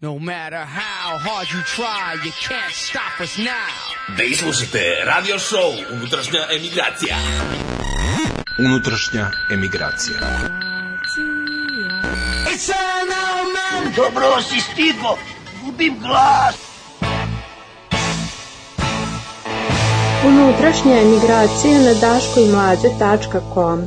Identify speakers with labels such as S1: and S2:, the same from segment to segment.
S1: No matter how hard you try, you can't stop us now.
S2: Vi slušate radio show Unutrašnja emigracija.
S3: Unutrašnja emigracija.
S4: Dobro si stigo, gubim glas.
S5: Unutrašnja emigracija na daškoimlađa.com.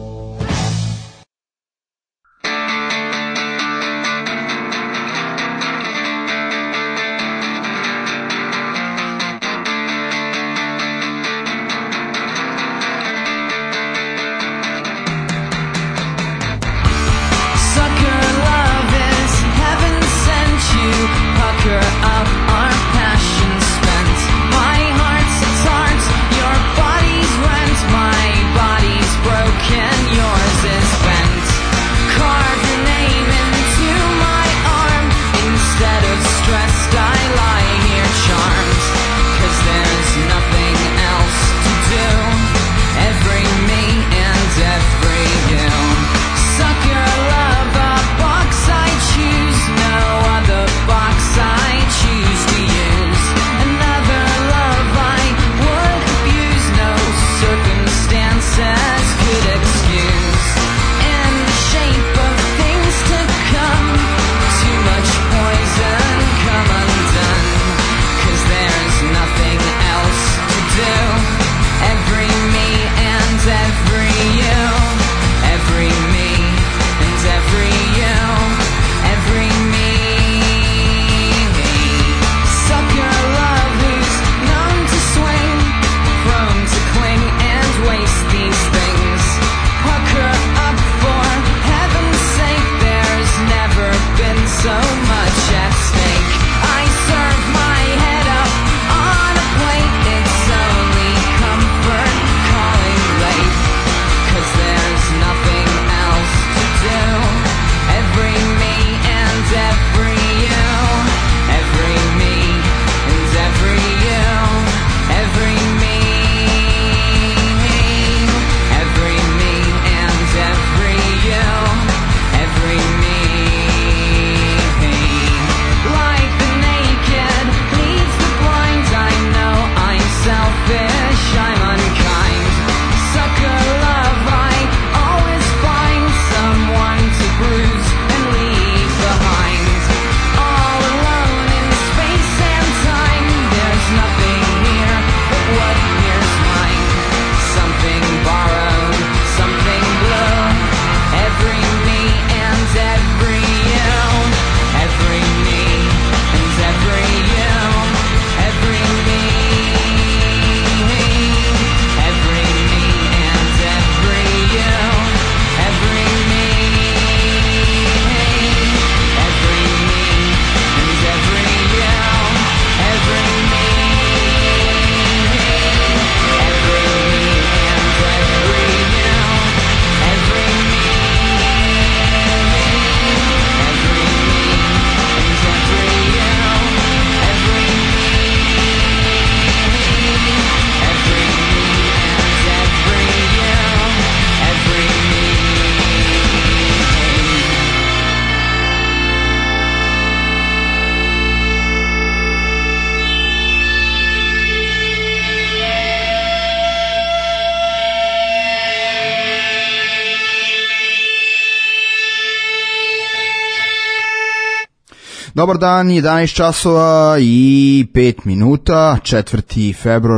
S6: Dobar dan, 11 časova i 5 minuta, 4. februar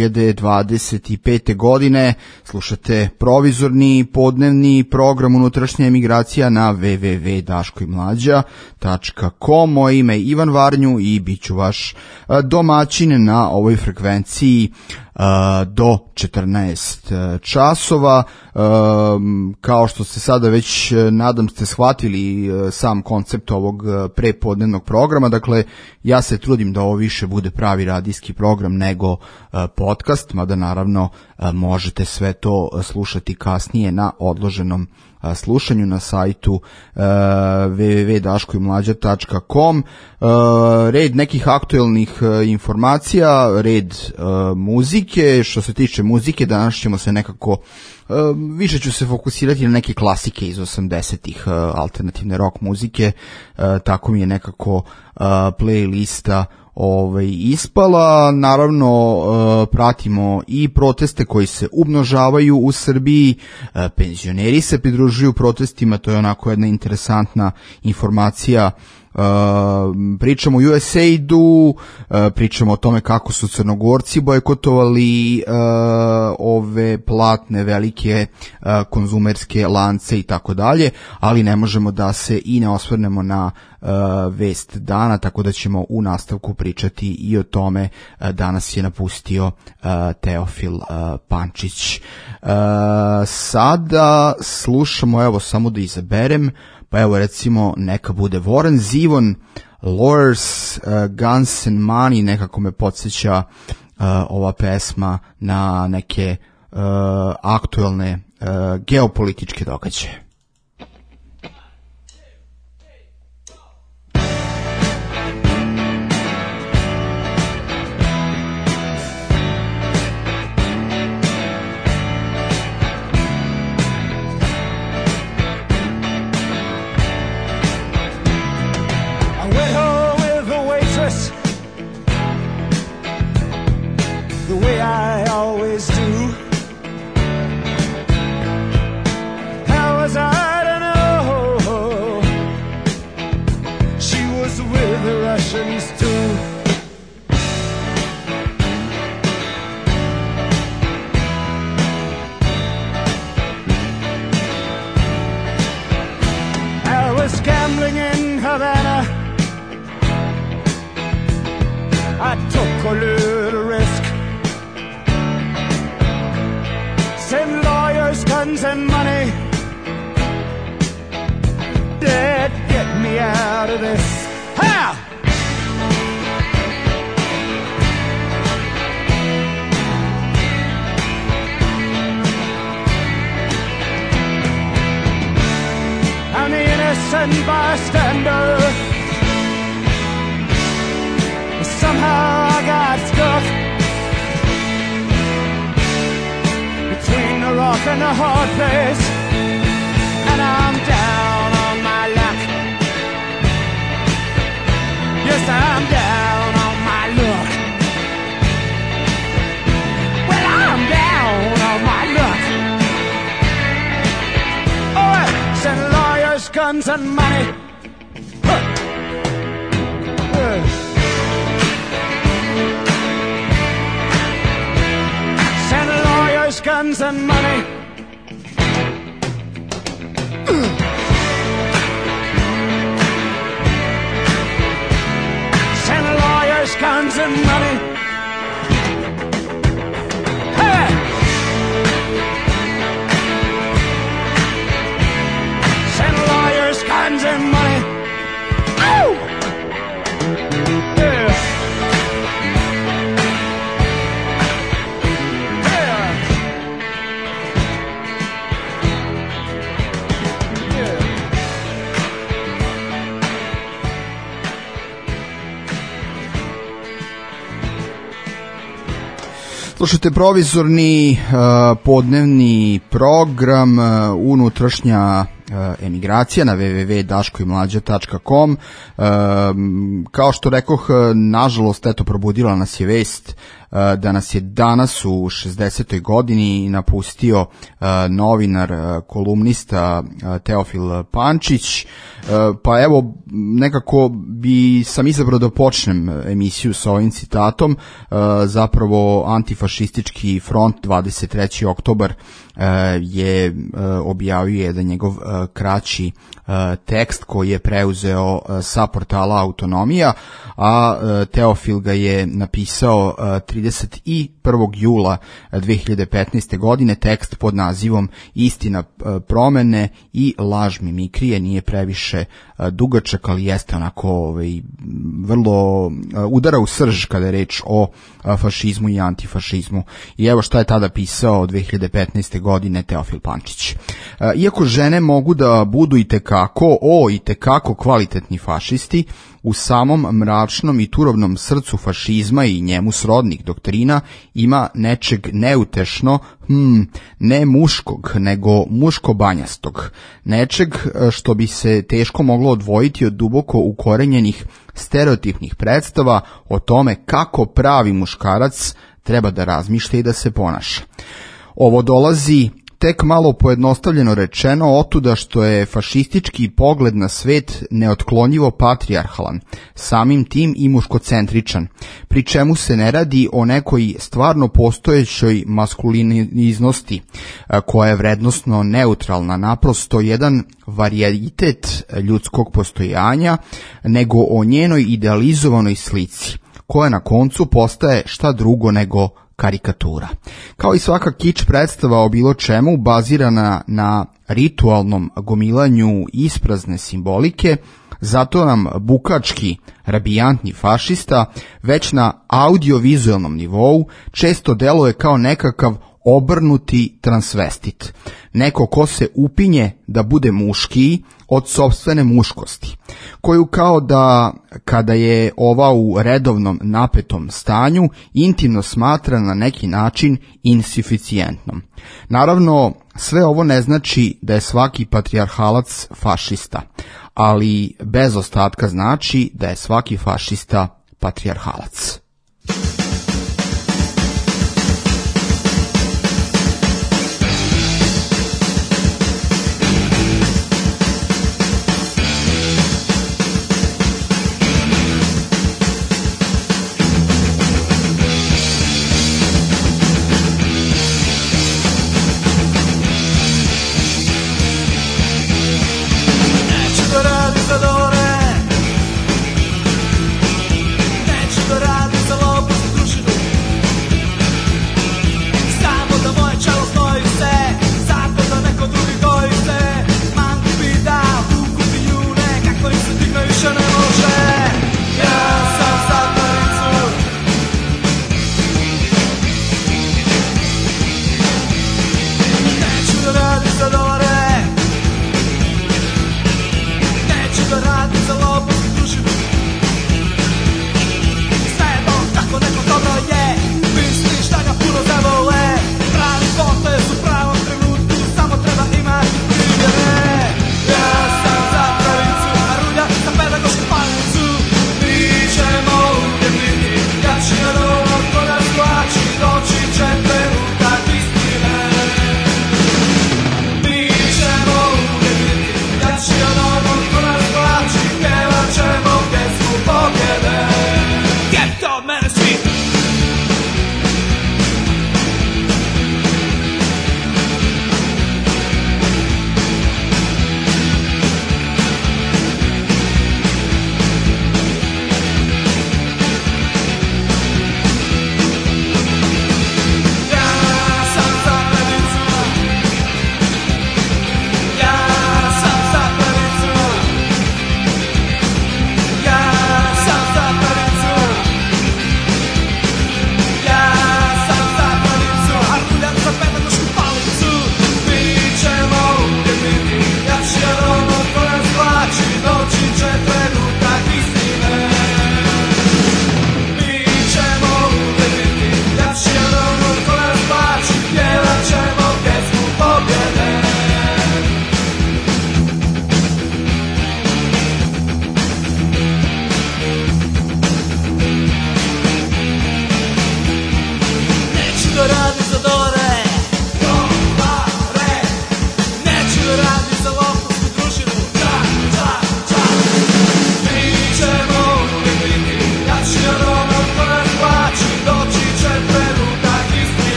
S6: 2025. godine. Slušate provizorni podnevni program Unutrašnja emigracija na www.daškoimlađa.com. Moje ime je Ivan Varnju i bit ću vaš domaćin na ovoj frekvenciji do 14 časova. Kao što ste sada već, nadam ste, shvatili sam koncept ovog prepodnevnog programa. Dakle, ja se trudim da ovo više bude pravi radijski program nego podcast, mada naravno možete sve to slušati kasnije na odloženom slušanju na sajtu www.daškoimlađa.com. Red nekih aktuelnih informacija, red muzike. Što se tiče muzike, danas ćemo se nekako više ću se fokusirati na neke klasike iz 80-ih alternativne rock muzike. Tako mi je nekako playlista ispala. Naravno pratimo i proteste koji se umnožavaju u Srbiji, penzioneri se pridružuju protestima, to je onako jedna interesantna informacija. Pričamo o USAID-u, pričamo o tome kako su Crnogorci bojkotovali ove platne velike konzumerske lance i tako dalje, ali ne možemo da se i ne osvrnemo na vest dana, tako da ćemo u nastavku pričati i o tome. Danas je napustio Teofil Pančić. Sada slušamo, evo samo da izaberem, pa evo recimo neka bude Warren Zevon, Lawyers, Guns and Money, nekako me podsjeća ova pesma na neke aktuelne geopolitičke događaje.
S3: Guns and money. Send lawyers, guns and money. Send lawyers, guns and money. Guns and money. Oh! Yeah. Yeah. Yeah.
S6: Slušajte provizorni podnevni program unutrašnja emigracija na www.daškoimlađa.com. Kao što rekoh, nažalost, eto, probudila nas je vest da nas je danas u 60. godini napustio novinar, kolumnista Teofil Pančić. Pa evo, nekako sam izabrao da počnem emisiju sa ovim citatom. Zapravo, Antifašistički front 23. oktobar je objavio jedan njegov kraći tekst koji je preuzeo sa portala Autonomija, a Teofil ga je napisao 30. 31. jula 2015. godine, tekst pod nazivom Istina promene i laž mimikrije. Nije previše dugačak, ali jeste onako vrlo udara u srž kada je reč o fašizmu i antifašizmu. I evo šta je tada pisao 2015. godine Teofil Pančić. Iako žene mogu da budu i tekako kvalitetni fašisti, u samom mračnom i turovnom srcu fašizma i njemu srodnih doktrina ima nečeg neutešno, ne muškog, nego muško-banjastog. Nečeg što bi se teško moglo odvojiti od duboko ukorenjenih stereotipnih predstava o tome kako pravi muškarac treba da razmišlja i da se ponaša. Ovo dolazi tek malo pojednostavljeno rečeno otuda što je fašistički pogled na svet neotklonjivo patrijarhalan, samim tim i muškocentričan, pri čemu se ne radi o nekoj stvarno postojećoj maskuliniznosti koja je vrednosno neutralna, naprosto jedan varijetet ljudskog postojanja, nego o njenoj idealizovanoj slici, koja na koncu postaje šta drugo nego karikatura. Kao i svaka kič predstava o bilo čemu bazirana na ritualnom gomilanju isprazne simbolike, zato nam bukački, rabijantni fašista već na audiovizualnom nivou često deluje kao nekakav obrnuti transvestit. Neko ko se upinje da bude muškiji od sopstvene muškosti, koju kao da kada je ova u redovnom napetom stanju intimno smatra na neki način insuficijentnom. Naravno, sve ovo ne znači da je svaki patrijarhalac fašista, ali bez ostatka znači da je svaki fašista patrijarhalac.
S3: Neću da radim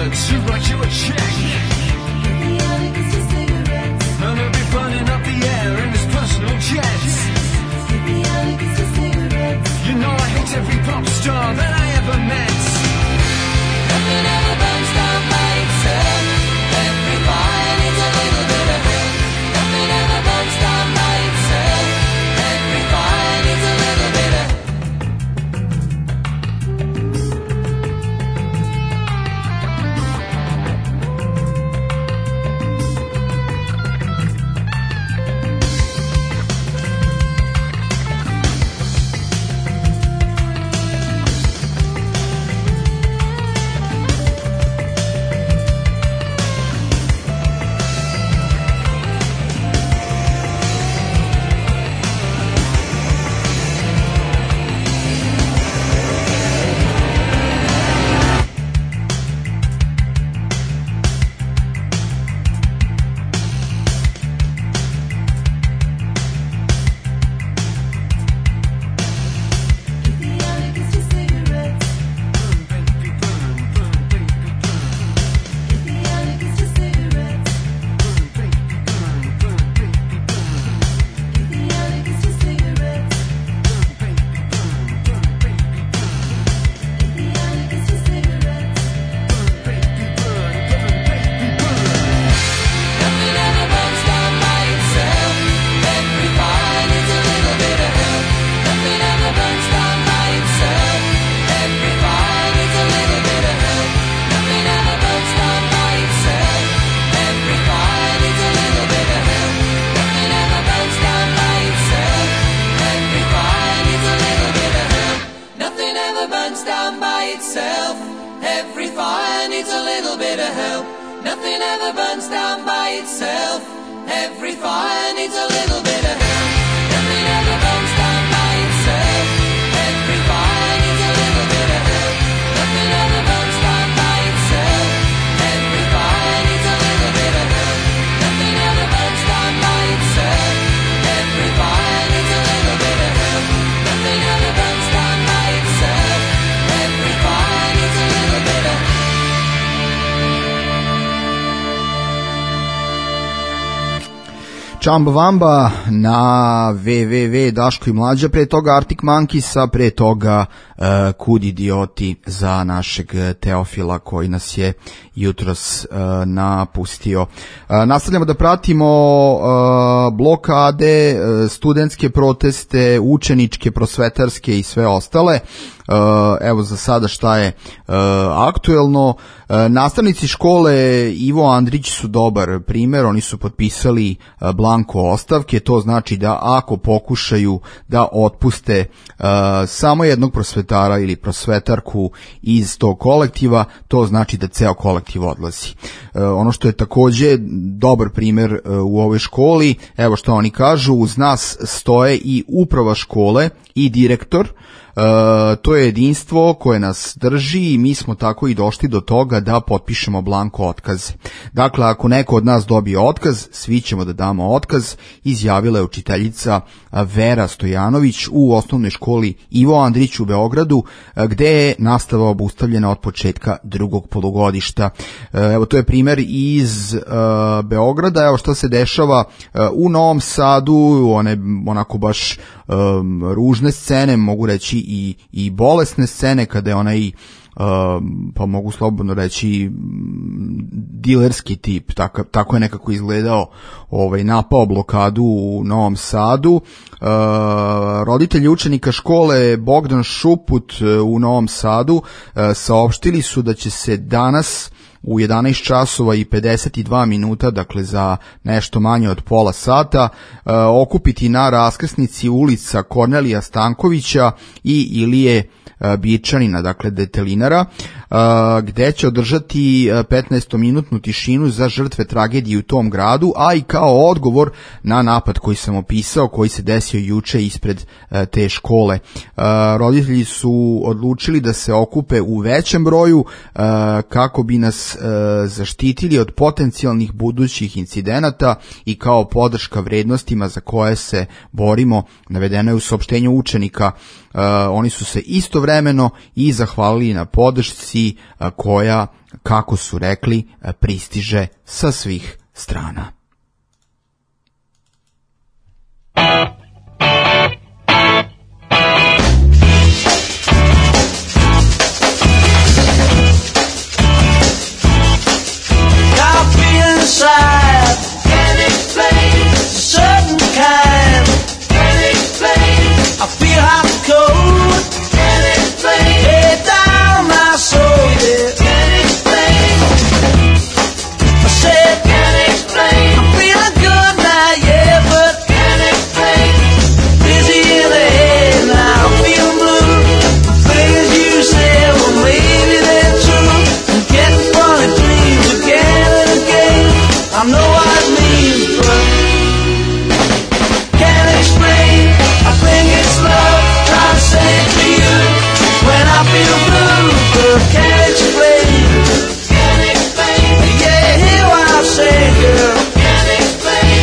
S3: words to write you a check. And he'll be burning up the air in his personal jets. You know I hate every pop star that I ever met.
S7: Nothing ever burns down by itself. Every fire needs a little bit of help. Nothing ever burns down by itself. Every fire needs a little bit of help.
S6: Čambavamba na www Daško i Mlađa, pre toga Arctic Monkeys, a pre toga Kud idioti za našeg Teofila koji nas je jutros napustio. Nastavljamo da pratimo blokade, studentske proteste, učeničke, prosvetarske i sve ostale. Evo za sada šta je aktuelno. Nastavnici škole Ivo Andrić su dobar primer, oni su potpisali blanko ostavke, to znači da ako pokušaju da otpuste samo jednog prosvetara ili prosvetarku iz tog kolektiva, to znači da ceo kolektiv odlazi. Ono što je takođe dobar primer u ovoj školi, evo što oni kažu, uz nas stoje i uprava škole i direktor. To je jedinstvo koje nas drži i mi smo tako i došli do toga da potpišemo blanko otkaze. Dakle, ako neko od nas dobije otkaz, svi ćemo da damo otkaz, izjavila je učiteljica Vera Stojanović u osnovnoj školi Ivo Andrić u Beogradu, gde je nastava obustavljena od početka drugog polugodišta. Evo, to je primer iz Beograda. Evo što se dešava u Novom Sadu, one onako baš ružne scene, mogu reći i bolesne scene, kada je onaj pa mogu slobodno reći dilerski tip, tako je nekako izgledao, napao blokadu u Novom Sadu. Roditelji učenika škole Bogdan Šuput u Novom Sadu saopštili su da će se danas u 11 časova i 52 minuta, dakle za nešto manje od pola sata, okupiti na raskrsnici ulica Kornelija Stankovića i Ilije Birčanina, dakle Detelinara, gde će održati 15-minutnu tišinu za žrtve tragedije u tom gradu, a i kao odgovor na napad koji sam opisao, koji se desio juče ispred te škole. Roditelji su odlučili da se okupe u većem broju kako bi nas nas zaštitili od potencijalnih budućih incidenata i kao podrška vrednostima za koje se borimo, navedeno je u saopštenju učenika. Oni su se istovremeno i zahvalili na podršci koja, kako su rekli, pristiže sa svih strana.
S3: Inside, can't explain, certain kind, can't explain. I feel hot and cold, can't explain. Head down my soul, yeah, can't explain. I said, can't explain. I'm feeling good now, yeah, but can't explain. Dizzy in the head, now I'm feeling blue. Things you said, well maybe they're true. I'm getting funny dreams again and again. I know what it means, but can't explain. I think it's love, trying to say it to you when I feel blue, but can't explain. Can't explain. Yeah, hear what I'm saying, girl. Can't explain.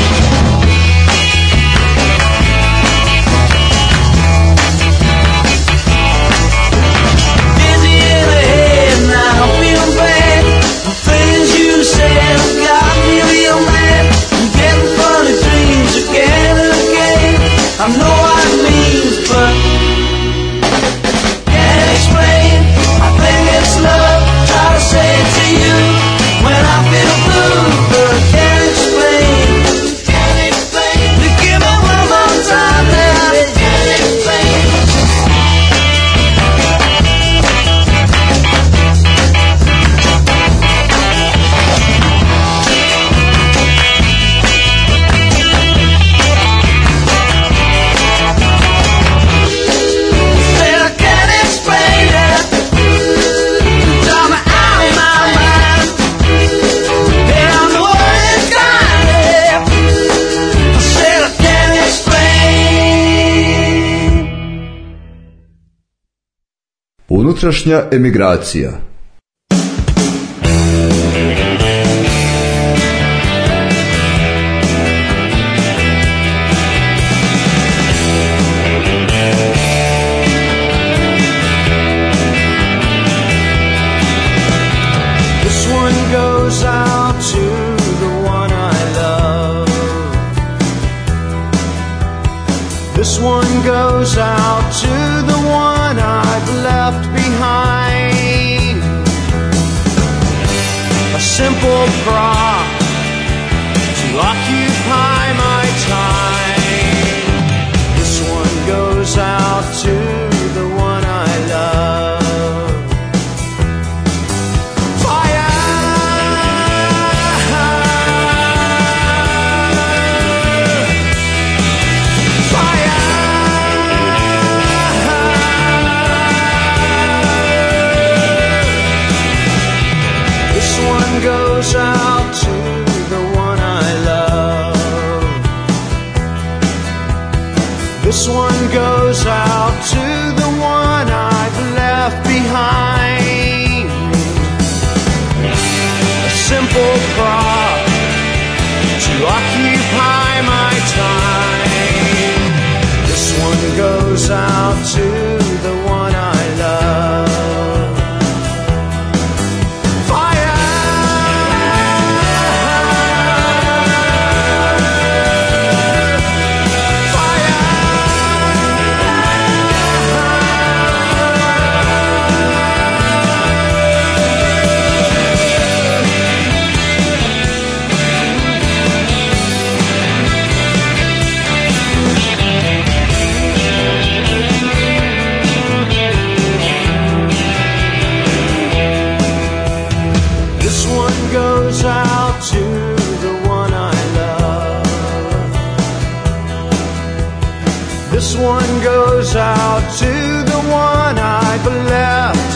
S3: Dizzy in the head, now I'm feeling bad. The things you said have got me real mad. I'm getting funny dreams again and again. I know what it means, but can't explain. I think it's love, try to say it to you when I feel blue, but can't explain. Can't explain. You give me one more time now. Can't explain. Said I can't explain it. Tell me out of my mind. And I know it's got it. I said I can't explain.
S8: Unutrašnja emigracija.
S3: This one goes out to the one I love. This one goes out to the one I've left behind. A simple prop to occupy my time. This one goes out to the one I love. This one goes out to the one I love. This one goes out to the one I've left behind. A simple prop to occupy my time. This one goes out to the one I love. This one goes out to the one I've left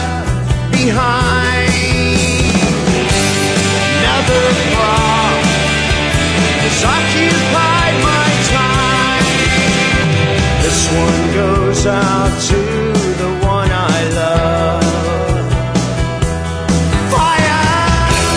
S3: behind. Another prop has occupied my time. This one goes out to the one I love. Fire!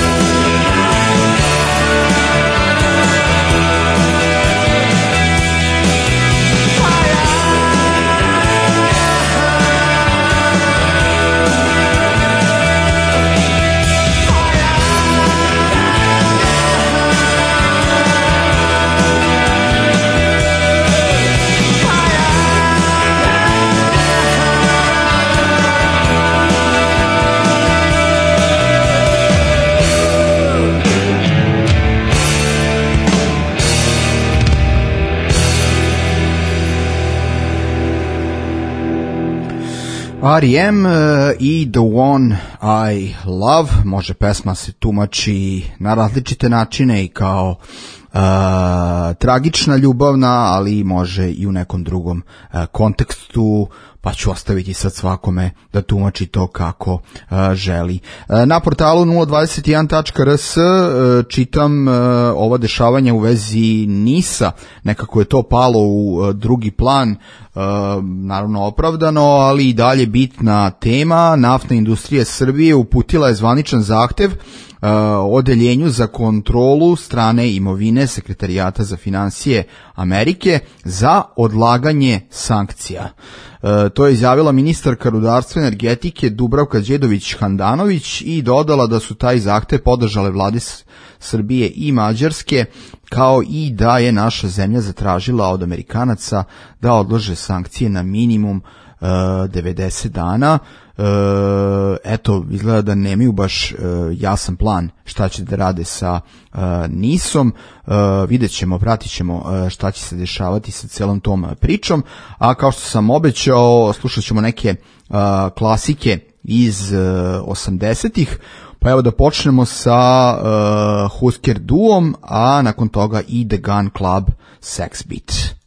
S6: R.E.M. i The One I Love. Može pesma se tumači na različite načine i kao tragična, ljubavna, ali može i u nekom drugom kontekstu, pa ću ostaviti sad svakome da tumači to kako želi. Na portalu 021.rs čitam ova dešavanja u vezi NIS-a, nekako je to palo u drugi plan, naravno opravdano, ali i dalje bitna tema. Naftna industrija Srbije uputila je zvaničan zahtev odeljenju za kontrolu strane imovine Sekretarijata za finansije Amerike za odlaganje sankcija. To je izjavila ministarka rudarstva i energetike Dubravka Đedović-Handanović i dodala da su taj zahtev podržale vlade Srbije i Mađarske, kao i da je naša zemlja zatražila od Amerikanaca da odlože sankcije na minimum 90 dana. Eto, izgleda da nemaju baš jasan plan šta će da rade sa NIS-om. Vidjet ćemo, pratit ćemo šta će se dešavati sa celom tom pričom, a kao što sam obećao, slušat ćemo neke klasike iz 80-ih, pa evo da počnemo sa Husker duom, a nakon toga i The Gun Club Sex Beat.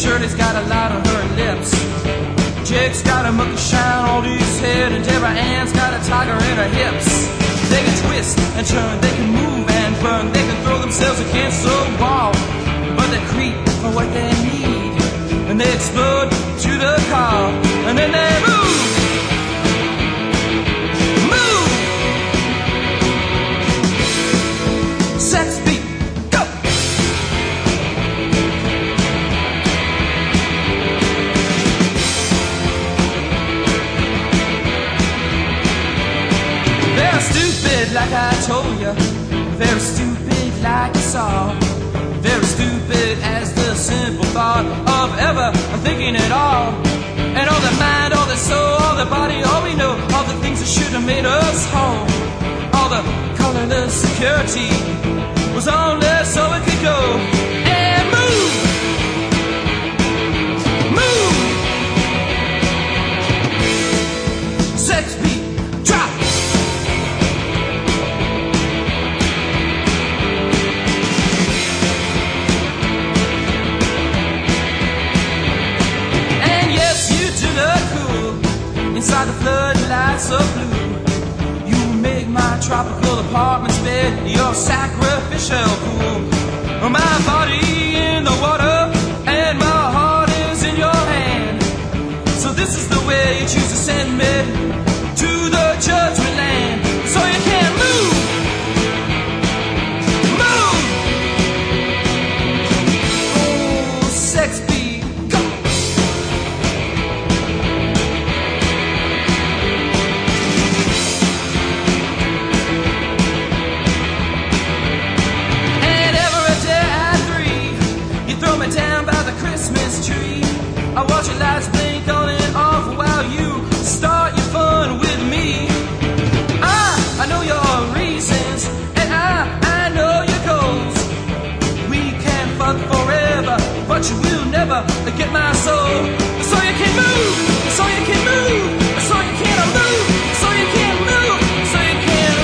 S3: Shirley's got a light on her lips. Jake's got a monkey shine on his head, and Deborah Ann's got a tiger in her hips. They can twist and turn, they can move and burn, they can throw themselves against the wall, but they creep for what they need, and they explode to the car, and then they move. Move! Sex beat, go! They're stupid like I told you, they're stupid like you saw. They're as stupid as the simple thought of ever thinking at all. And all their mind, all their soul, all their body, all we know, all the things that should have made us whole. All the colorless security was on there so it could go. And move! Move! Sex beat, drop! Inside the floodlights of blue, you make my tropical apartment's bed your sacrificial pool. My body in the water and my heart is in your hand. So this is the way you choose to send me to the judgment land. So you can't move, move. Oh, sex beat, go. Down by the Christmas tree, I watch your lights blink on and off while you start your fun with me. I know your reasons and I know your goals. We can fuck forever, but you will never get my soul. So you can move, so you can move, so you can't move, so you can't move, so you can't.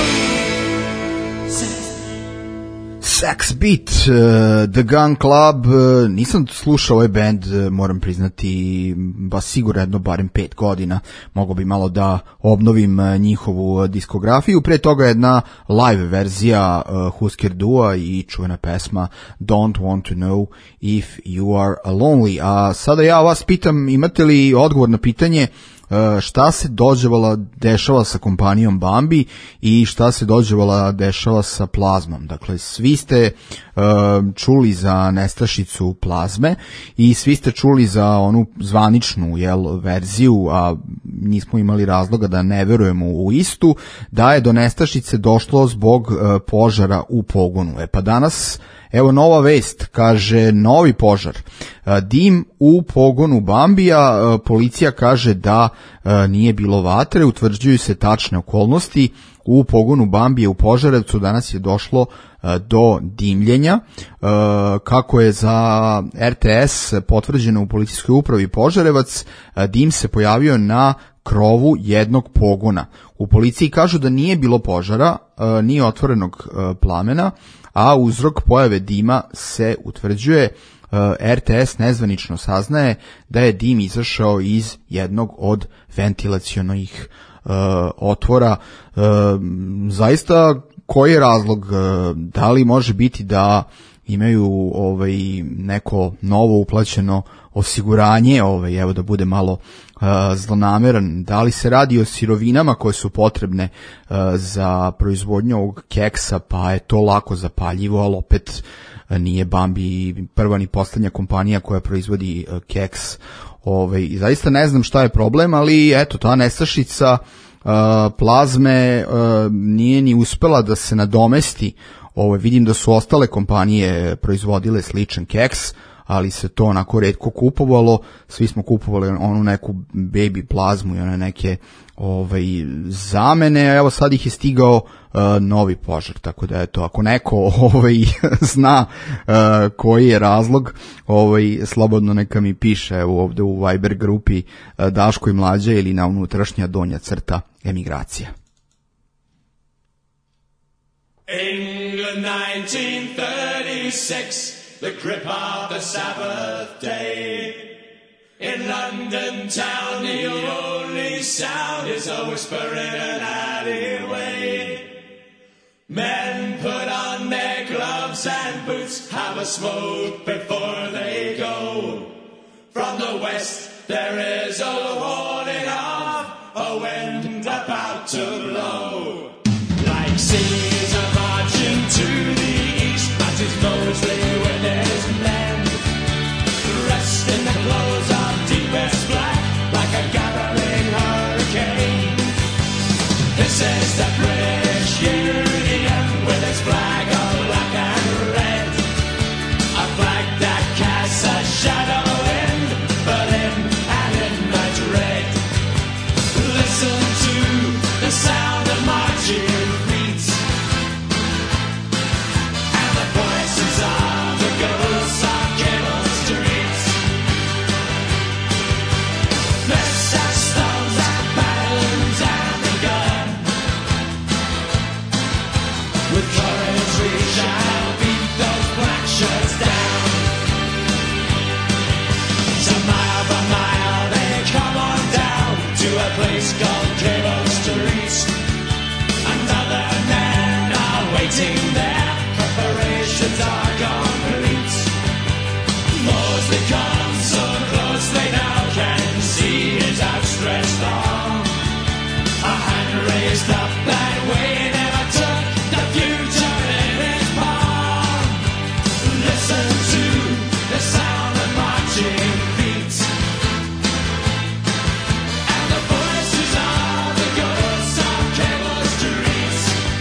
S6: Sex Beat, The Gun Club. Nisam slušao ovaj band, moram priznati, ba sigurno jedno barem 5 godina. Mogu bi malo da obnovim njihovu diskografiju. Pre toga jedna live verzija Husker Dua i čuvena pesma Don't Want to Know If You Are Lonely. A sada ja vas pitam, imate li odgovor na pitanje šta se dešava sa kompanijom Bambi i šta se dešava sa Plazmom. Dakle, svi ste čuli za nestašicu Plazme i svi ste čuli za onu zvaničnu verziju, a nismo imali razloga da ne verujemo u istu, da je do nestašice došlo zbog požara u pogonu. Pa danas evo nova vest, kaže novi požar. Dim u pogonu Bambija, policija kaže da nije bilo vatre, utvrđuju se tačne okolnosti. U pogonu Bambija u Požarevcu danas je došlo do dimljenja. Kako je za RTS potvrđeno u policijskoj upravi Požarevac, dim se pojavio na krovu jednog pogona. U policiji kažu da nije bilo požara, nije otvorenog plamena, a uzrok pojave dima se utvrđuje. RTS nezvanično saznaje da je dim izašao iz jednog od ventilacionih otvora. Zaista, koji je razlog? Da li može biti da imaju neko novo uplaćeno osiguranje, evo da bude malo zlonameran, da li se radi o sirovinama koje su potrebne za proizvodnju ovog keksa, pa je to lako zapaljivo, ali opet nije Bambi prva ni poslednja kompanija koja proizvodi keks. Zaista ne znam šta je problem, ali eto, ta nestašica Plazme nije ni uspela da se nadomesti. Vidim da su ostale kompanije proizvodile sličan keks, ali se to onako retko kupovalo. Svi smo kupovali onu neku baby plazmu i one neke zamene, evo sad ih je stigao novi požar, tako da eto, ako neko zna koji je razlog, slobodno neka mi piše, evo ovde u Viber grupi Daško i Mlađa ili na unutrašnja donja crta emigracija.
S9: England 1936,
S3: the grip of the Sabbath day. In London town, the only sound is a whisper in an alleyway. Men put on their gloves and boots, have a smoke before they go. From the west there is a warning of a wind about to blow. Like seas are marching to the east, as is Mosley with his men, dressed in the clothes of deepest black, like a gathering hurricane. This is the British Union with its flag of black and red, a flag that casts a shadow in Berlin and in Madrid. Listen to the sound of marching feet and the voices of the ghosts of Cable Street. Fists and stones and batons and the gun. With courage we shall beat those black shirts down. So mile by mile they come on down to a place called Cable Street. Another men are waiting there, preparations are complete. Mosley comes so close they now can see his outstretched arm. A hand raised up that way never took the future in his palm. Listen to the sound of marching feet and the voices of the ghosts of Cable Street.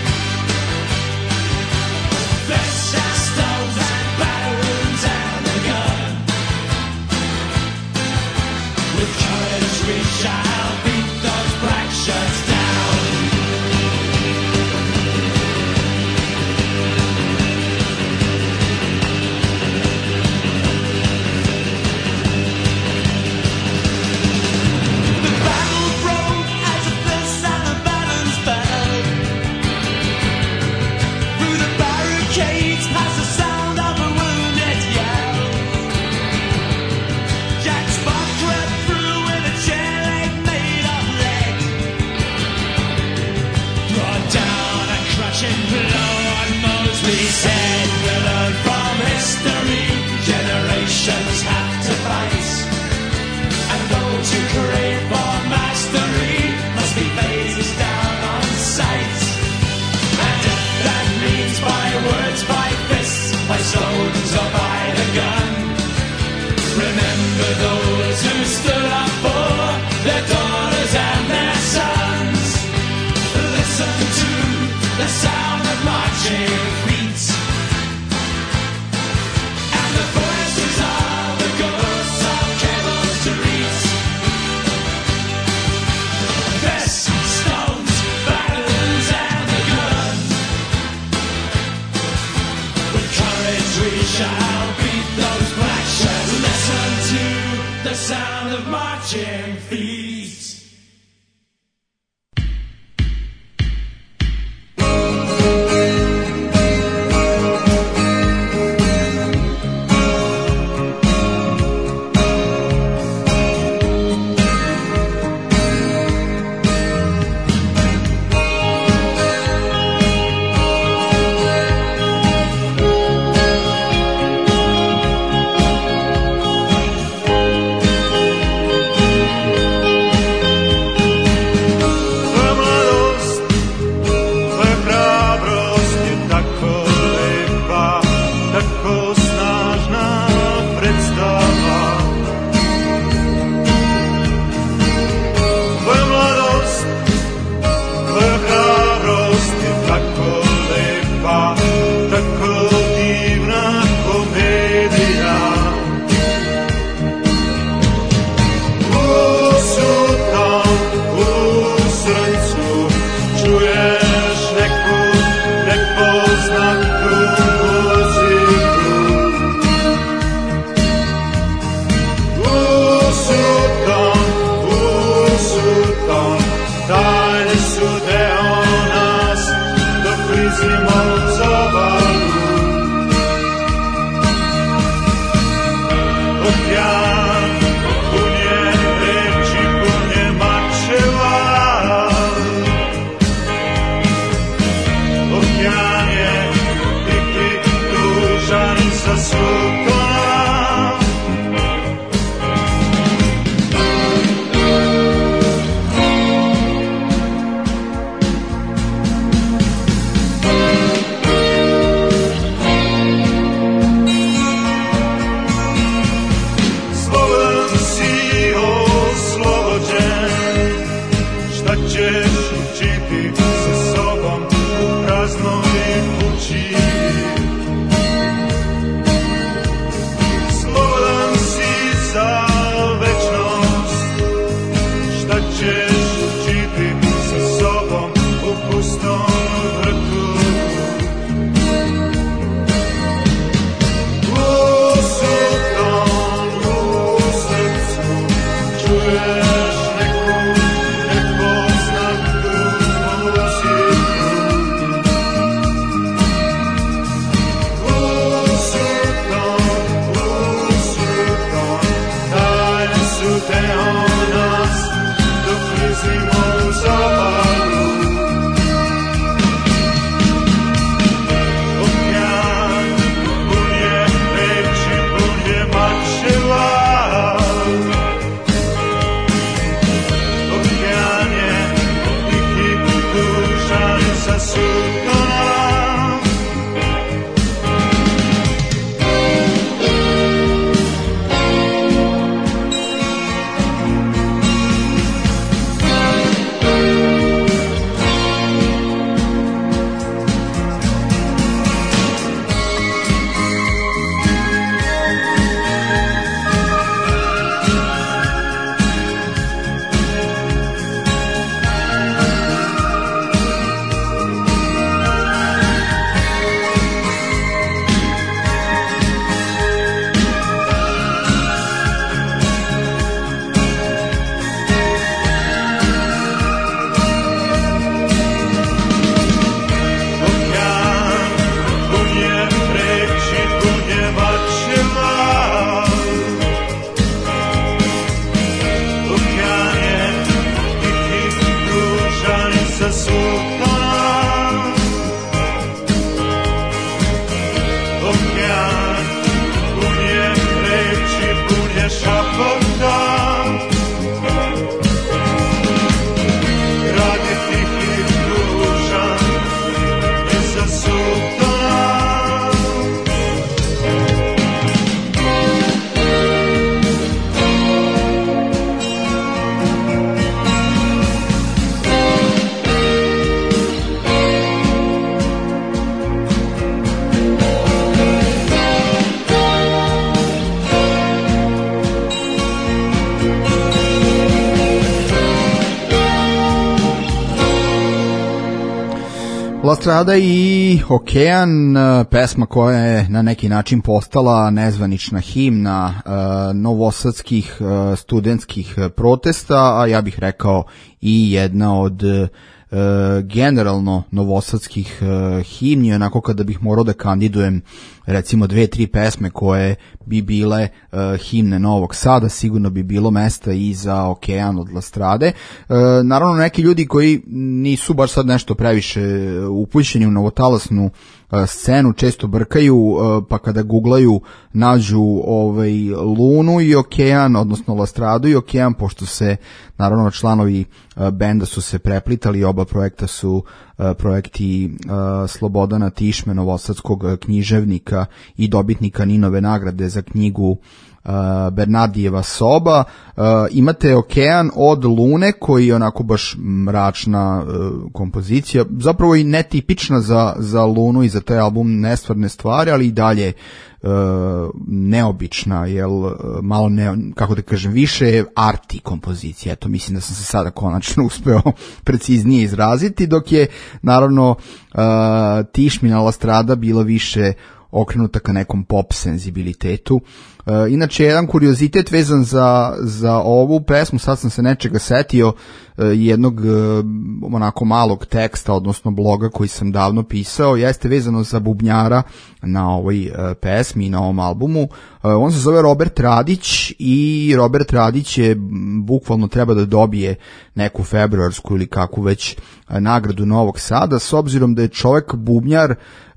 S3: Fists and stones and batons and the gun. With courage we shall beat those black shirts down. The battle broke as the fists and the batons fell. Through the barricades passed the sound of a wounded yell. Jack Spot crept through with a chair leg made of lead. Brought down a crushing blow on Mosley's head. We learn from history, generations have to fight. And those who crave for mastery must be phased down on sight. And if that means by words, by fists, by stones or by the gun, remember those who stood up for their daughters and their sons. Listen to the sound of marching feet and the voices of the ghosts of Cable Street. Fists, stones, batons and the gun. With courage we shall beat those black shirts. Listen to the sound of marching feet.
S7: Thank
S9: ćeš učiti sa sobom u praznoj kući. Slobodan si za večnost, šta ćeš učiti sa sobom u pustom vrtu.
S6: La Strada i Okean, pesma koja je na neki način postala nezvanična himna novosadskih studentskih protesta, a ja bih rekao i jedna od generalno novosadskih himni, onako kada bih morao da kandidujem recimo 2-3 pesme koje bi bile himne Novog Sada, sigurno bi bilo mesta i za Okean od La Strade. Naravno, neki ljudi koji nisu baš sad nešto previše upućeni u novotalasnu scenu često brkaju, pa kada googlaju nađu Lunu i Okean, odnosno La Stradu i Okean, pošto se naravno članovi benda su se preplitali, oba projekta su projekti Slobodana Tišme, novosadskog književnika i dobitnika Ninove nagrade za knjigu Bernardijeva soba. Imate Okean od Lune, koji je onako baš mračna kompozicija, zapravo i netipična za Lunu i za taj album Nestvarne stvari, ali i dalje neobična, jel malo kako da kažem, više arti kompozicija. Eto, mislim da sam se sada konačno uspeo preciznije izraziti, dok je naravno Tišmina La Strada bila više okrenuta ka nekom pop senzibilitetu. Inače, jedan kuriozitet vezan za ovu pesmu, sad sam se nečega setio, jednog onako malog teksta, odnosno bloga koji sam davno pisao, jeste vezano za bubnjara na ovoj pesmi i na ovom albumu. On se zove Robert Radić i Robert Radić je bukvalno treba da dobije neku februarsku ili kakvu već nagradu Novog Sada, s obzirom da je čovek bubnjar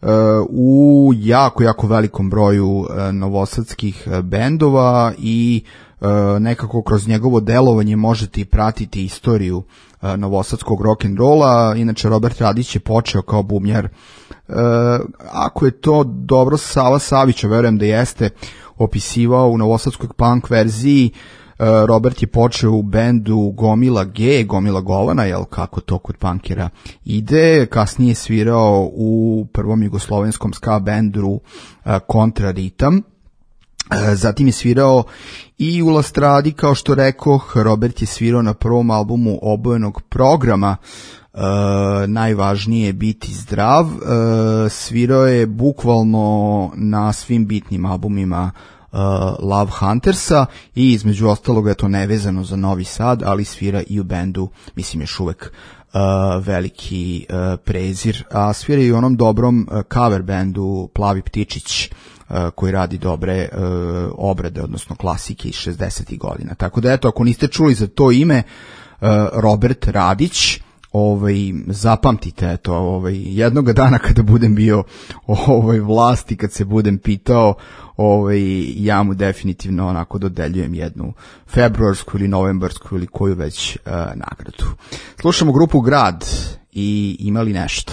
S6: u jako velikom broju novosadskih bendova i nekako kroz njegovo delovanje možete i pratiti istoriju novosadskog rock'n'rolla. Inače, Robert Radić je počeo kao bubnjar, ako je to dobro, Sava Savića, verujem da jeste, opisivao u novosadskoj punk verziji Robert je počeo u bendu Gomila G, Gomila Govana, jel kako to kod punkera ide, kasnije je svirao u prvom jugoslovenskom ska bendu Kontraritam. Zatim je svirao i u Lastradi, kao što rekoh. Robert je svirao na prvom albumu Obojenog programa, najvažnije je biti zdrav. Svirao je bukvalno na svim bitnim albumima Love Huntersa i između ostaloga je to nevezano za Novi Sad, ali svira i u bendu, mislim još uvek veliki prezir, a svira i u onom dobrom cover bendu Plavi ptičić, koji radi dobre obrade, odnosno klasike iz 60. godina. Tako da eto, ako niste čuli za to ime, Robert Radić, zapamtite, eto, jednoga dana kada budem bio vlasti, kad se budem pitao, ja mu definitivno onako dodeljujem jednu februarsku ili novembarsku ili koju već nagradu. Slušamo grupu Grad i Imali nešto.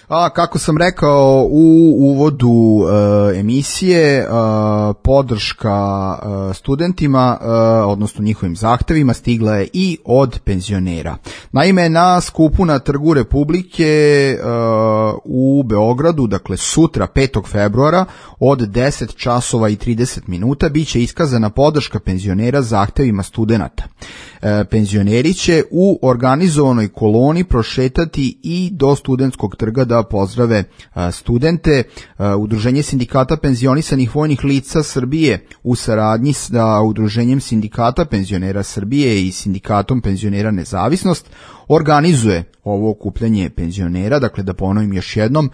S6: A kako sam rekao u uvodu emisije, podrška studentima, odnosno njihovim zahtevima, stigla je i od penzionera. Naime, na skupu na Trgu Republike u Beogradu, dakle sutra 5. februara od 10 časova i 30 minuta biće iskazana podrška penzionera zahtevima studenata. Penzioneri će u organizovanoj koloni prošetati i do Studentskog trga da pozdrave studente. Udruženje sindikata penzionisanih vojnih lica Srbije u saradnji sa Udruženjem sindikata penzionera Srbije i Sindikatom penzionera Nezavisnost organizuje ovo okupljanje penzionera. Dakle, da ponovim još jednom,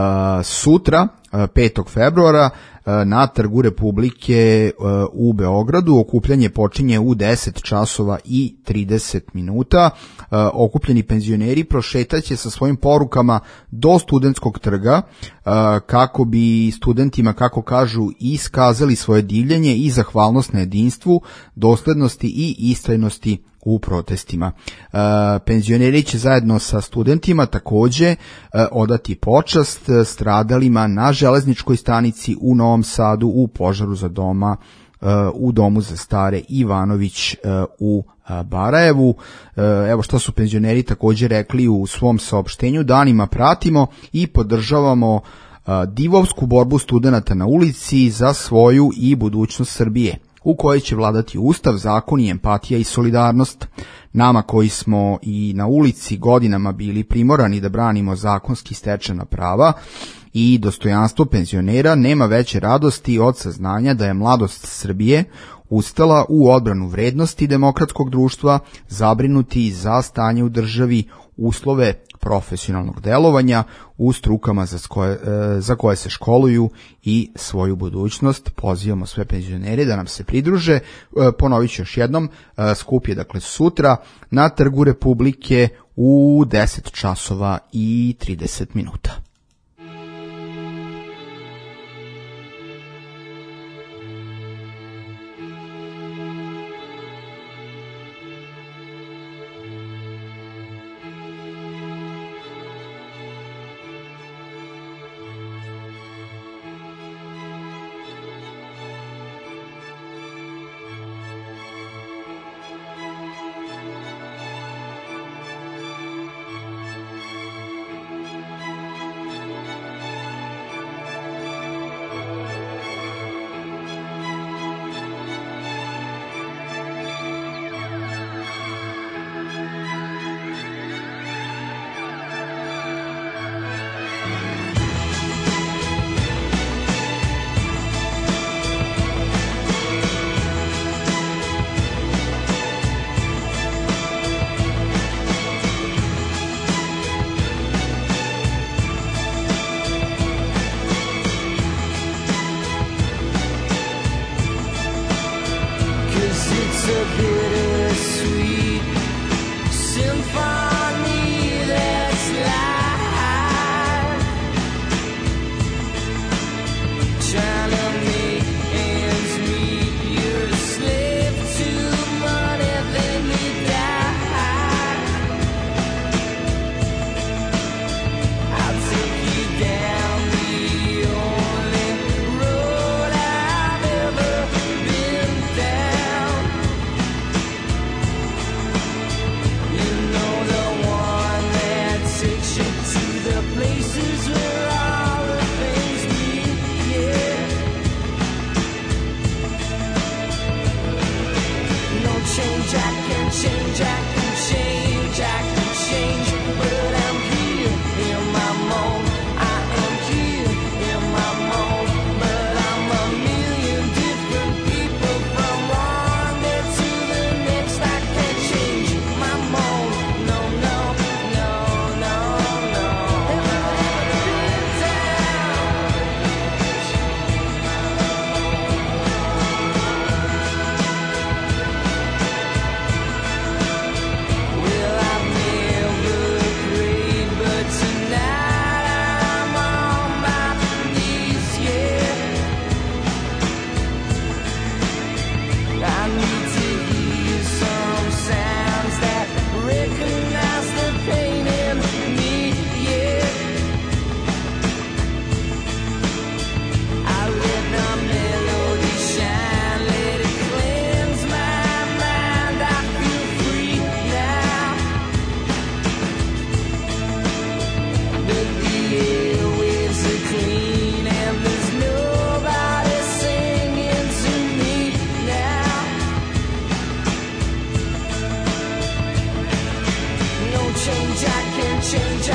S6: sutra 5. februara na Trgu Republike u Beogradu. Okupljanje počinje u 10 časova i 30 minuta. Okupljeni penzioneri prošetaće sa svojim porukama do Studentskog trga kako bi studentima, kako kažu, iskazali svoje divljenje i zahvalnost na jedinstvu, doslednosti i istrajnosti u protestima. Penzioneri će zajedno sa studentima takođe odati počast stradalima na železničkoj stanici u Novom Sadu u požaru za doma u domu za stare Ivanović u Barajevu. Evo što su penzioneri takođe rekli u svom saopštenju: danima pratimo i podržavamo divovsku borbu studenata na ulici za svoju i budućnost Srbije, u kojoj će vladati ustav, zakoni, empatija i solidarnost. Nama koji smo i na ulici godinama bili primorani da branimo zakonski stečena prava i dostojanstvo penzionera, nema veće radosti od saznanja da je mladost Srbije ustala u odbranu vrednosti demokratskog društva, zabrinuti za stanje u državi, uslove profesionalnog delovanja u strukama za koje se školuju i svoju budućnost. Pozivamo sve penzionere da nam se pridruže. Ponovit ću još jednom, skup je dakle sutra na Trgu Republike u 10 časova i 30 minuta.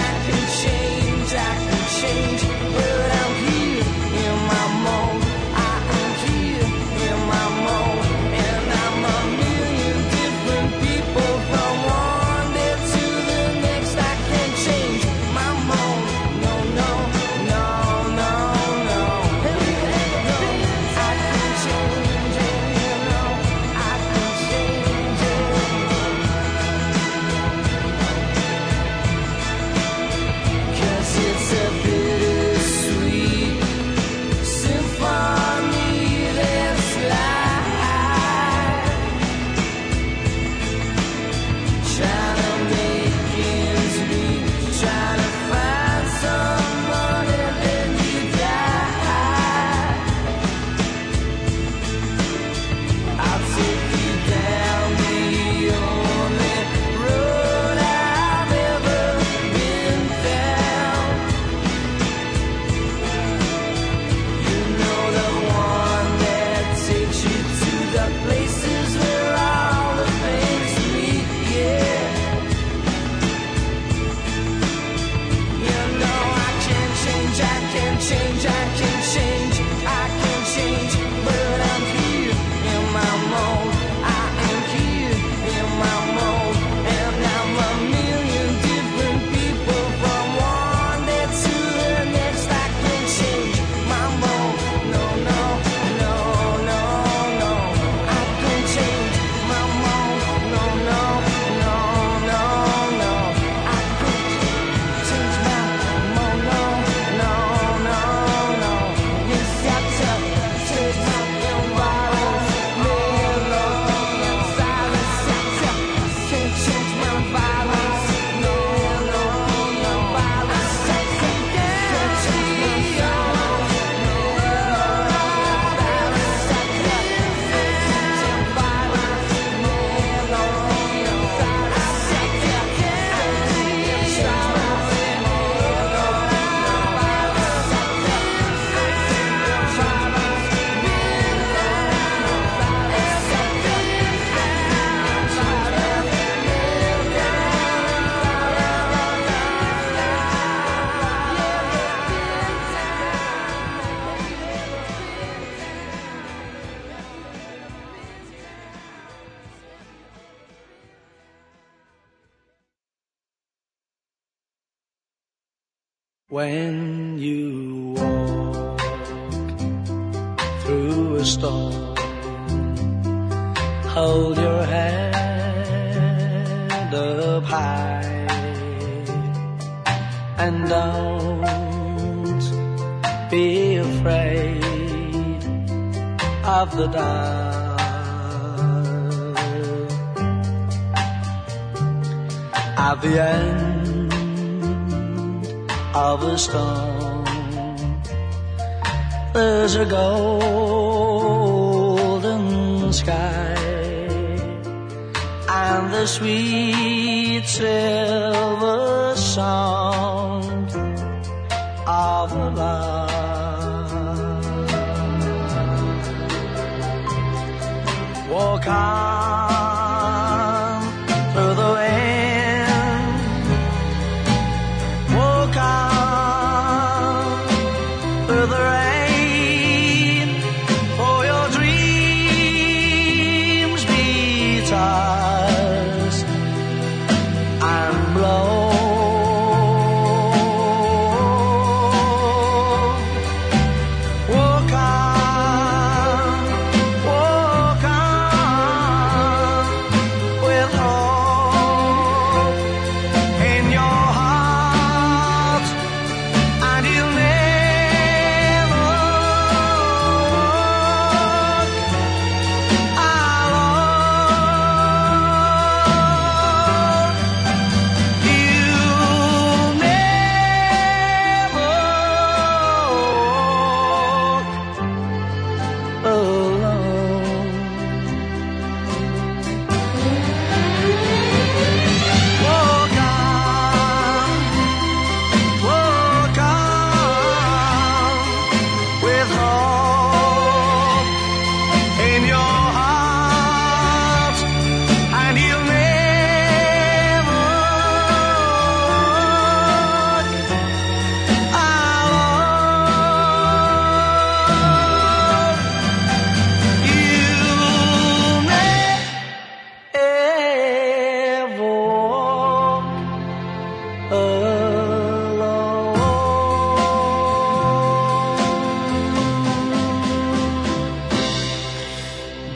S10: When you walk through a storm, hold your head up high and don't be afraid of the dark. At the end of a storm, there's a golden sky and the sweet silver sound of a lark. Walk on through the wind, walk on through the rain, for your dreams be tossed and blown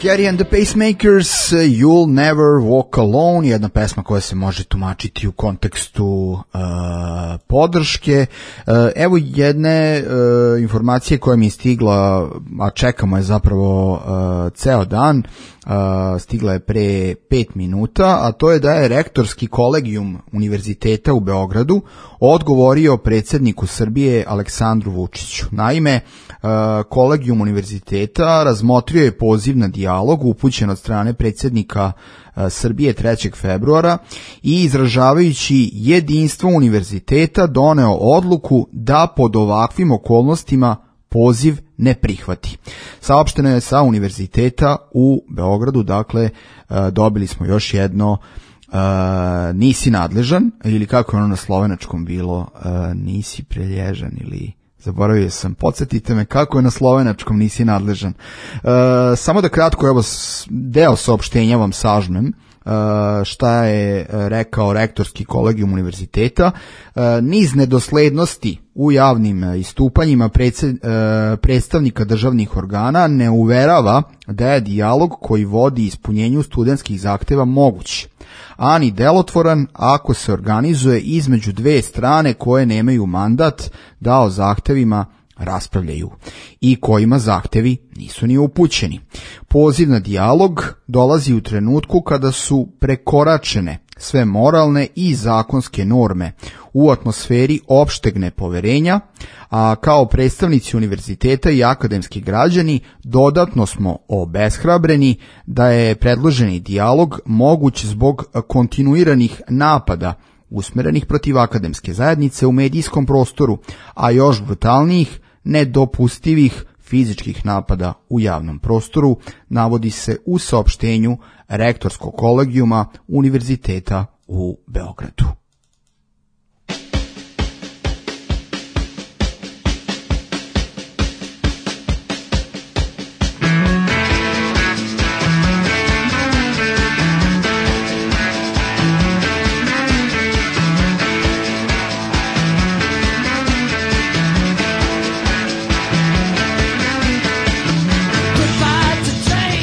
S6: Gary and the Pacemakers, You'll Never Walk Alone, jedna pesma koja se može tumačiti u kontekstu podrške. Evo jedne informacije koja mi je stigla, a čekamo je zapravo ceo dan, stigla je pre 5 minuta, a to je da je rektorski kolegijum Univerziteta u Beogradu odgovorio predsjedniku Srbije Aleksandru Vučiću. Naime, kolegijum Univerziteta razmotrio je poziv na dijalog upućen od strane predsjednika Srbije 3. februara i izražavajući jedinstvo univerziteta doneo odluku da pod ovakvim okolnostima poziv ne prihvati. Saopšteno je sa Univerziteta u Beogradu, dakle dobili smo još jedno nisi nadležan, ili kako je ono na slovenačkom bilo, nisi prelježan, ili zaboravio sam, podsjetite me kako je na slovenačkom nisi nadležan. Samo da kratko, evo deo saopštenja vam sažmem, šta je rekao rektorski kolegijum univerziteta. Niz nedoslednosti u javnim istupanjima predstavnika državnih organa ne uverava da je dijalog koji vodi ispunjenju studentskih zahteva moguć, ani delotvoran ako se organizuje između dve strane koje nemaju mandat da o zahtevima raspravljaju i kojima zahtevi nisu ni upućeni. Poziv na dijalog dolazi u trenutku kada su prekoračene sve moralne i zakonske norme u atmosferi opšteg nepoverenja, a kao predstavnici univerziteta i akademski građani dodatno smo obeshrabreni da je predloženi dijalog moguć zbog kontinuiranih napada usmerenih protiv akademske zajednice u medijskom prostoru, a još brutalnijih, nedopustivih fizičkih napada u javnom prostoru, navodi se u saopštenju rektorskog kolegijuma Univerziteta u Beogradu.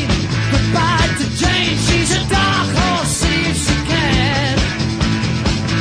S7: She's a dark horse, see if she can.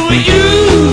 S3: with you.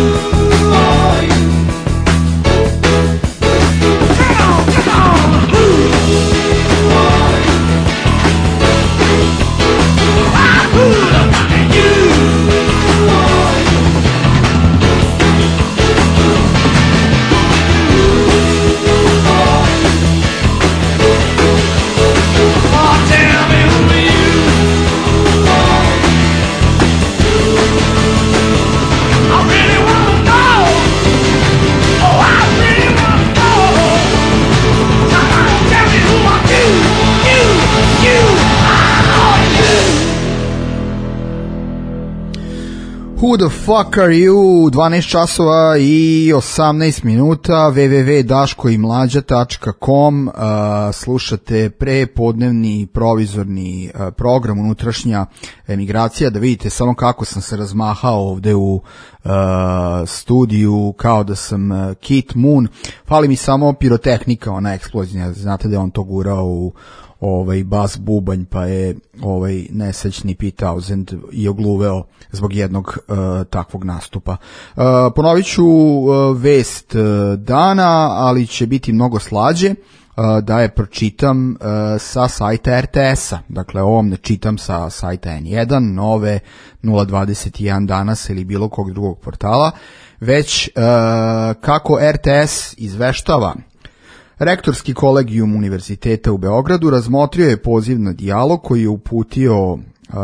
S6: Who the fuck are you? 12 časova i 18 minuta, www.daškoimlađa.com. Slušate prepodnevni provizorni program Unutrašnja emigracija, da vidite samo kako sam se razmahao ovde u studiju kao da sam Kit Moon. Fali mi samo pirotehnika, ona eksplozija, znate da je on to gurao u bas bubanj, pa je nesrećni P-1000 i ogluveo zbog jednog takvog nastupa. Ponovit ću vest dana, ali će biti mnogo slađe da je pročitam sa sajta RTS-a. Dakle, ovom ne čitam sa sajta N1, Nove, 021 Danas ili bilo kog drugog portala, već kako RTS izveštava. Rektorski kolegijum Univerziteta u Beogradu razmotrio je poziv na dijalog koji je uputio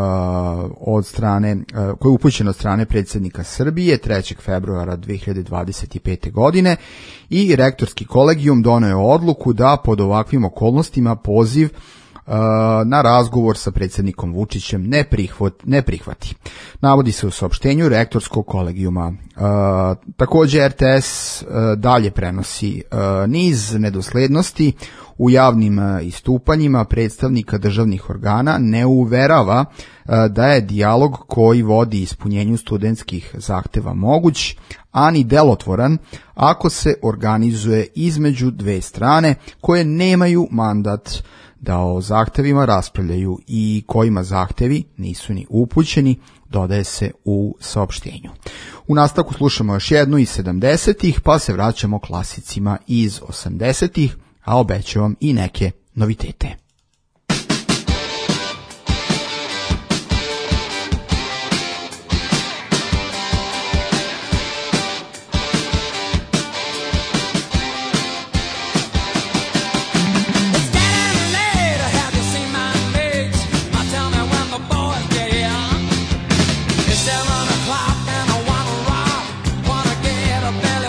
S6: koji je upućen od strane predsjednika Srbije 3. februara 2025. godine i rektorski kolegijum doneo je odluku da pod ovakvim okolnostima poziv na razgovor sa predsjednikom Vučićem ne prihvati. Navodi se u saopštenju rektorskog kolegijuma. Također RTS dalje prenosi niz nedoslednosti u javnim istupanjima predstavnika državnih organa, ne uverava da je dijalog koji vodi ispunjenju studentskih zahteva moguć, ani delotvoran ako se organizuje između dve strane koje nemaju mandat da o zahtevima raspravljaju i kojima zahtevi nisu ni upućeni, dodaje se u saopštenju. U nastavku slušamo još jednu iz 70-ih, pa se vraćamo klasicima iz 80-ih, a obećavam i neke novitete.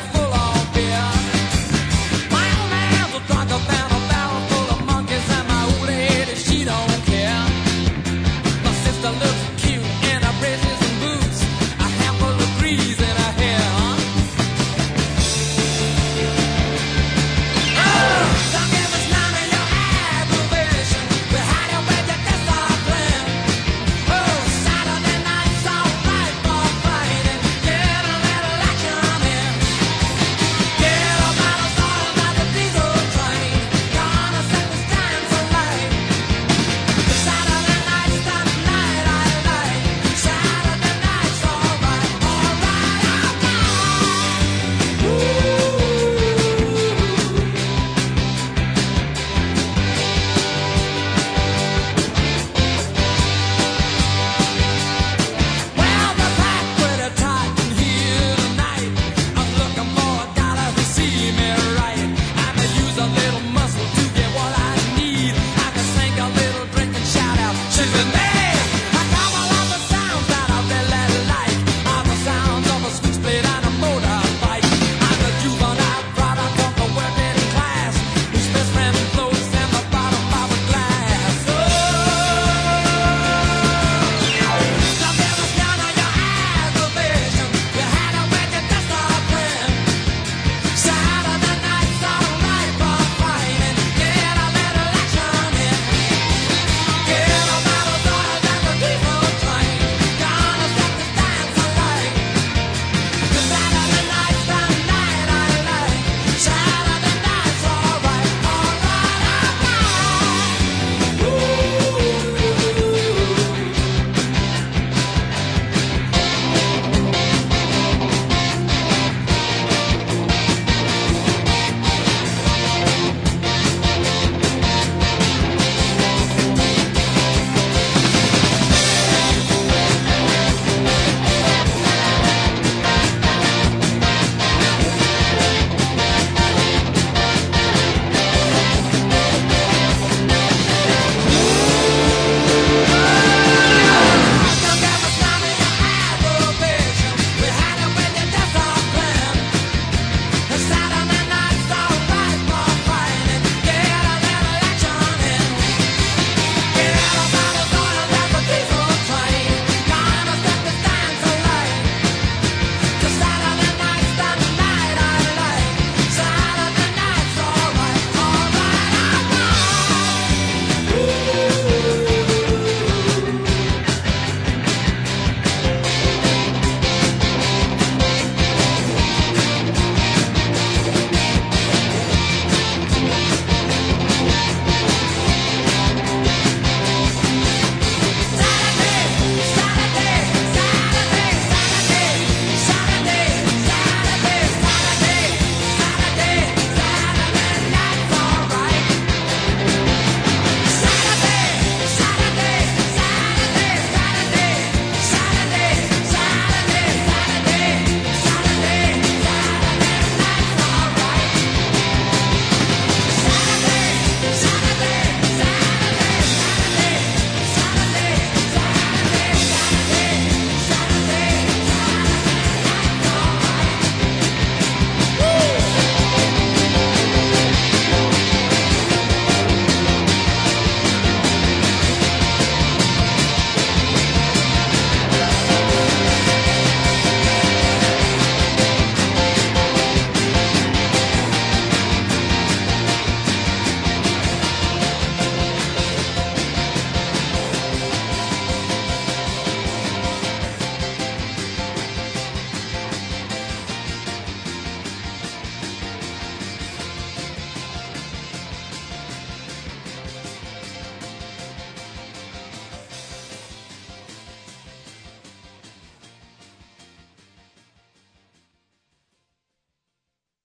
S7: My old man's a drunker than a barrel full of monkeys, and my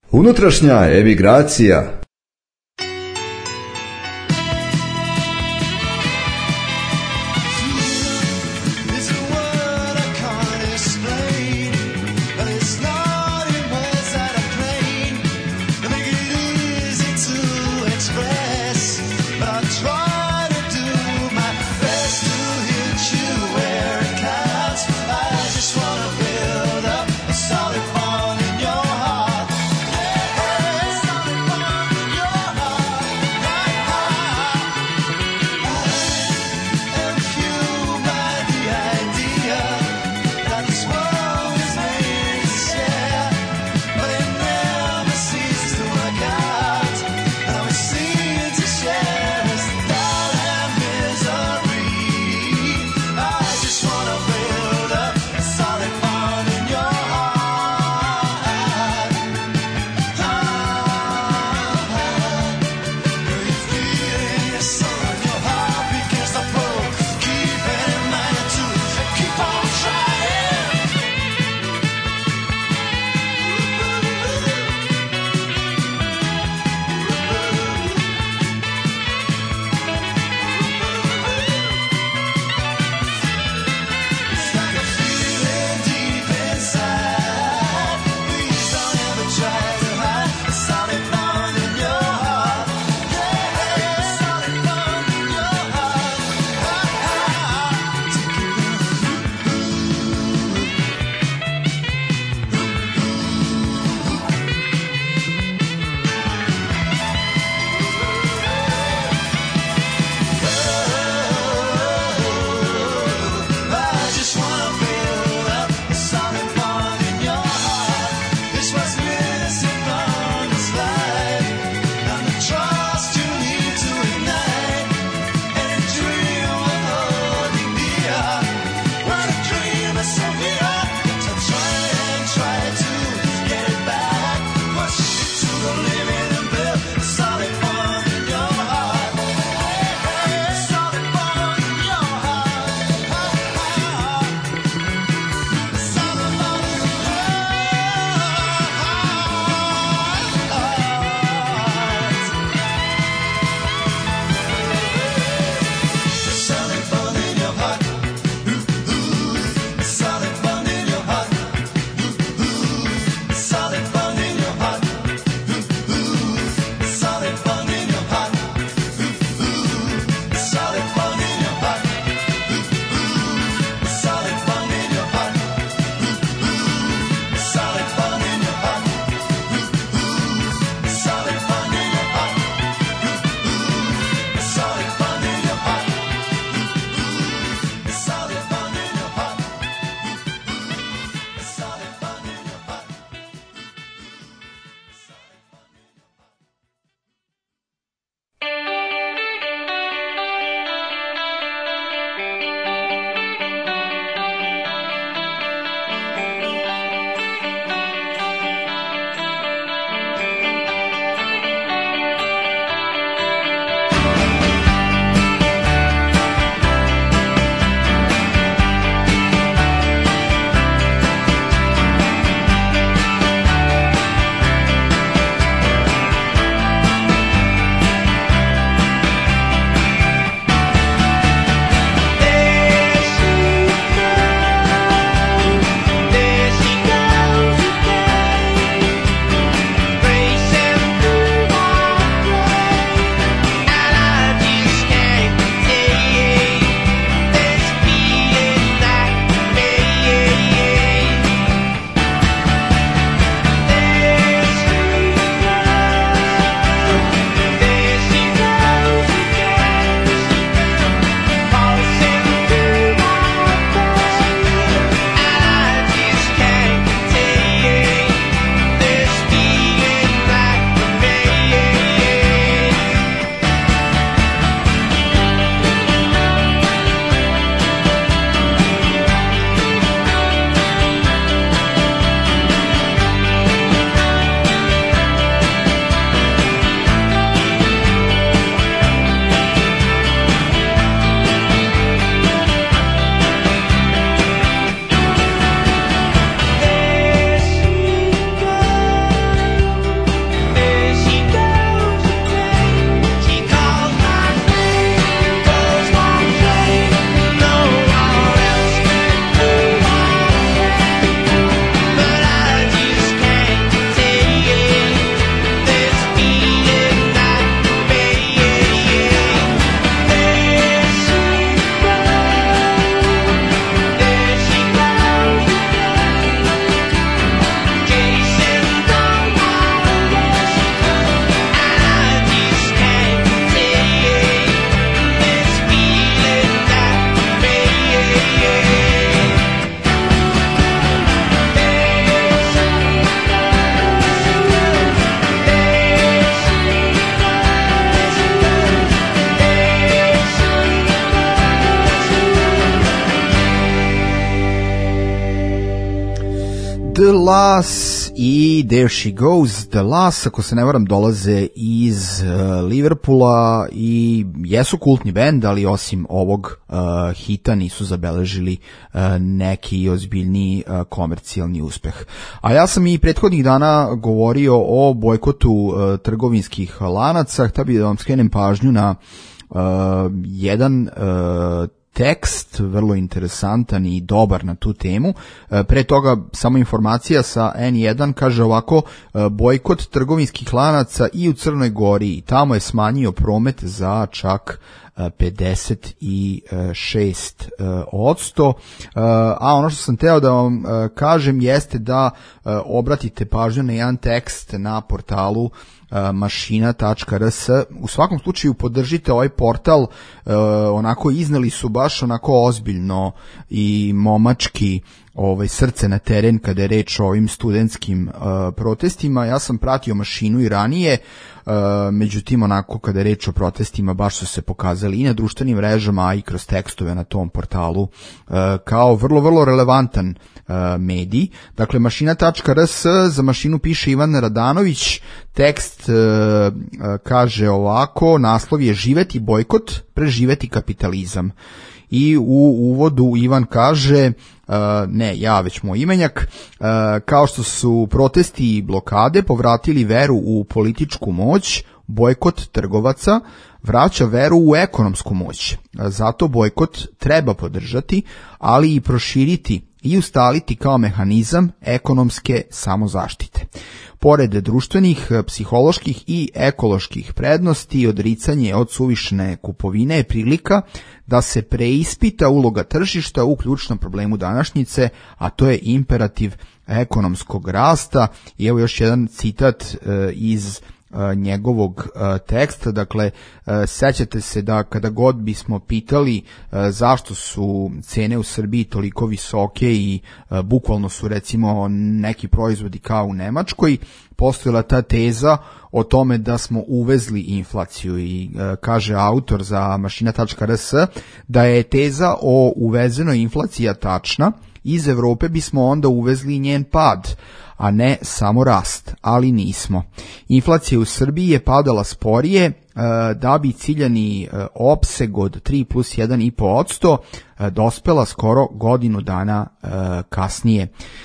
S8: Unutrašnja emigracija.
S3: Solid bond in your heart.
S6: The Lass i There She Goes. The Lass, ako se ne varam, dolaze iz Liverpoola i jesu kultni bend, ali osim ovog hita nisu zabeležili neki ozbiljniji komercijalni uspeh. A ja sam i prethodnih dana govorio o bojkotu trgovinskih lanaca. Htio bih da vam skrenem pažnju na jedan tekst, vrlo interesantan i dobar na tu temu. Pre toga samo informacija sa N1, kaže ovako: bojkot trgovinskih lanaca i u Crnoj Gori, i tamo je smanjio promet za čak 56%. A ono što sam teo da vam kažem jeste da obratite pažnju na jedan tekst na portalu mašina.rs. U svakom slučaju podržite ovaj portal, onako izneli su baš onako ozbiljno i momački srce na teren kada je reč o ovim studentskim protestima. Ja sam pratio Mašinu i ranije, međutim onako kada je reč o protestima baš su se pokazali i na društvenim mrežama, a i kroz tekstove na tom portalu kao vrlo, vrlo relevantan medij. Dakle, mašina.rs, za Mašinu piše Ivan Radanović, tekst kaže ovako, naslov je Živeti bojkot, preživeti kapitalizam. I u uvodu Ivan kaže, ne ja već moj imenjak, kao što su protesti i blokade povratili veru u političku moć, bojkot trgovaca vraća veru u ekonomsku moć. Zato bojkot treba podržati, ali i proširiti i ustaliti kao mehanizam ekonomske samozaštite. Pored društvenih, psiholoških i ekoloških prednosti, odricanje od suvišne kupovine je prilika da se preispita uloga tržišta u ključnom problemu današnjice, a to je imperativ ekonomskog rasta. I evo još jedan citat iz njegovog teksta. Dakle, sećate se da kada god bismo pitali zašto su cene u Srbiji toliko visoke i bukvalno su recimo neki proizvodi kao u Nemačkoj, postojala ta teza o tome da smo uvezli inflaciju i kaže autor za mašina.rs da je teza o uvezenoj inflaciji tačna, iz Evrope bismo onda uvezli njen pad, a ne samo rast, ali nismo. Inflacija u Srbiji je padala sporije da bi ciljani opseg od 3 plus 1,5% dospela skoro godinu dana kasnije.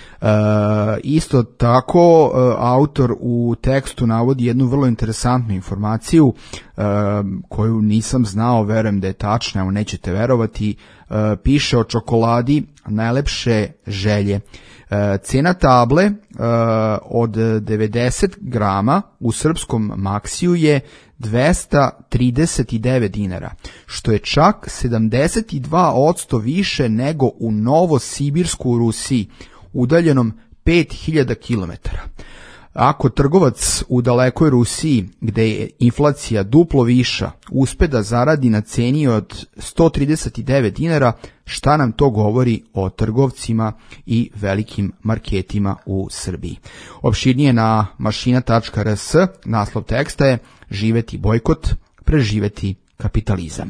S6: Isto tako, autor u tekstu navodi jednu vrlo interesantnu informaciju koju nisam znao, verujem da je tačna, evo nećete verovati. Piše o čokoladi najlepše želje. Cena table od 90 grama u srpskom Maksiju je 239 dinara, što je čak 72% više nego u Novosibirsku u Rusiji, udaljenom 5000 km. Ako trgovac u dalekoj Rusiji, gde je inflacija duplo viša, uspe da zaradi na ceni od 139 dinara, šta nam to govori o trgovcima i velikim marketima u Srbiji? Opširnije na mašina.rs, naslov teksta je Živeti bojkot, preživeti kapitalizam.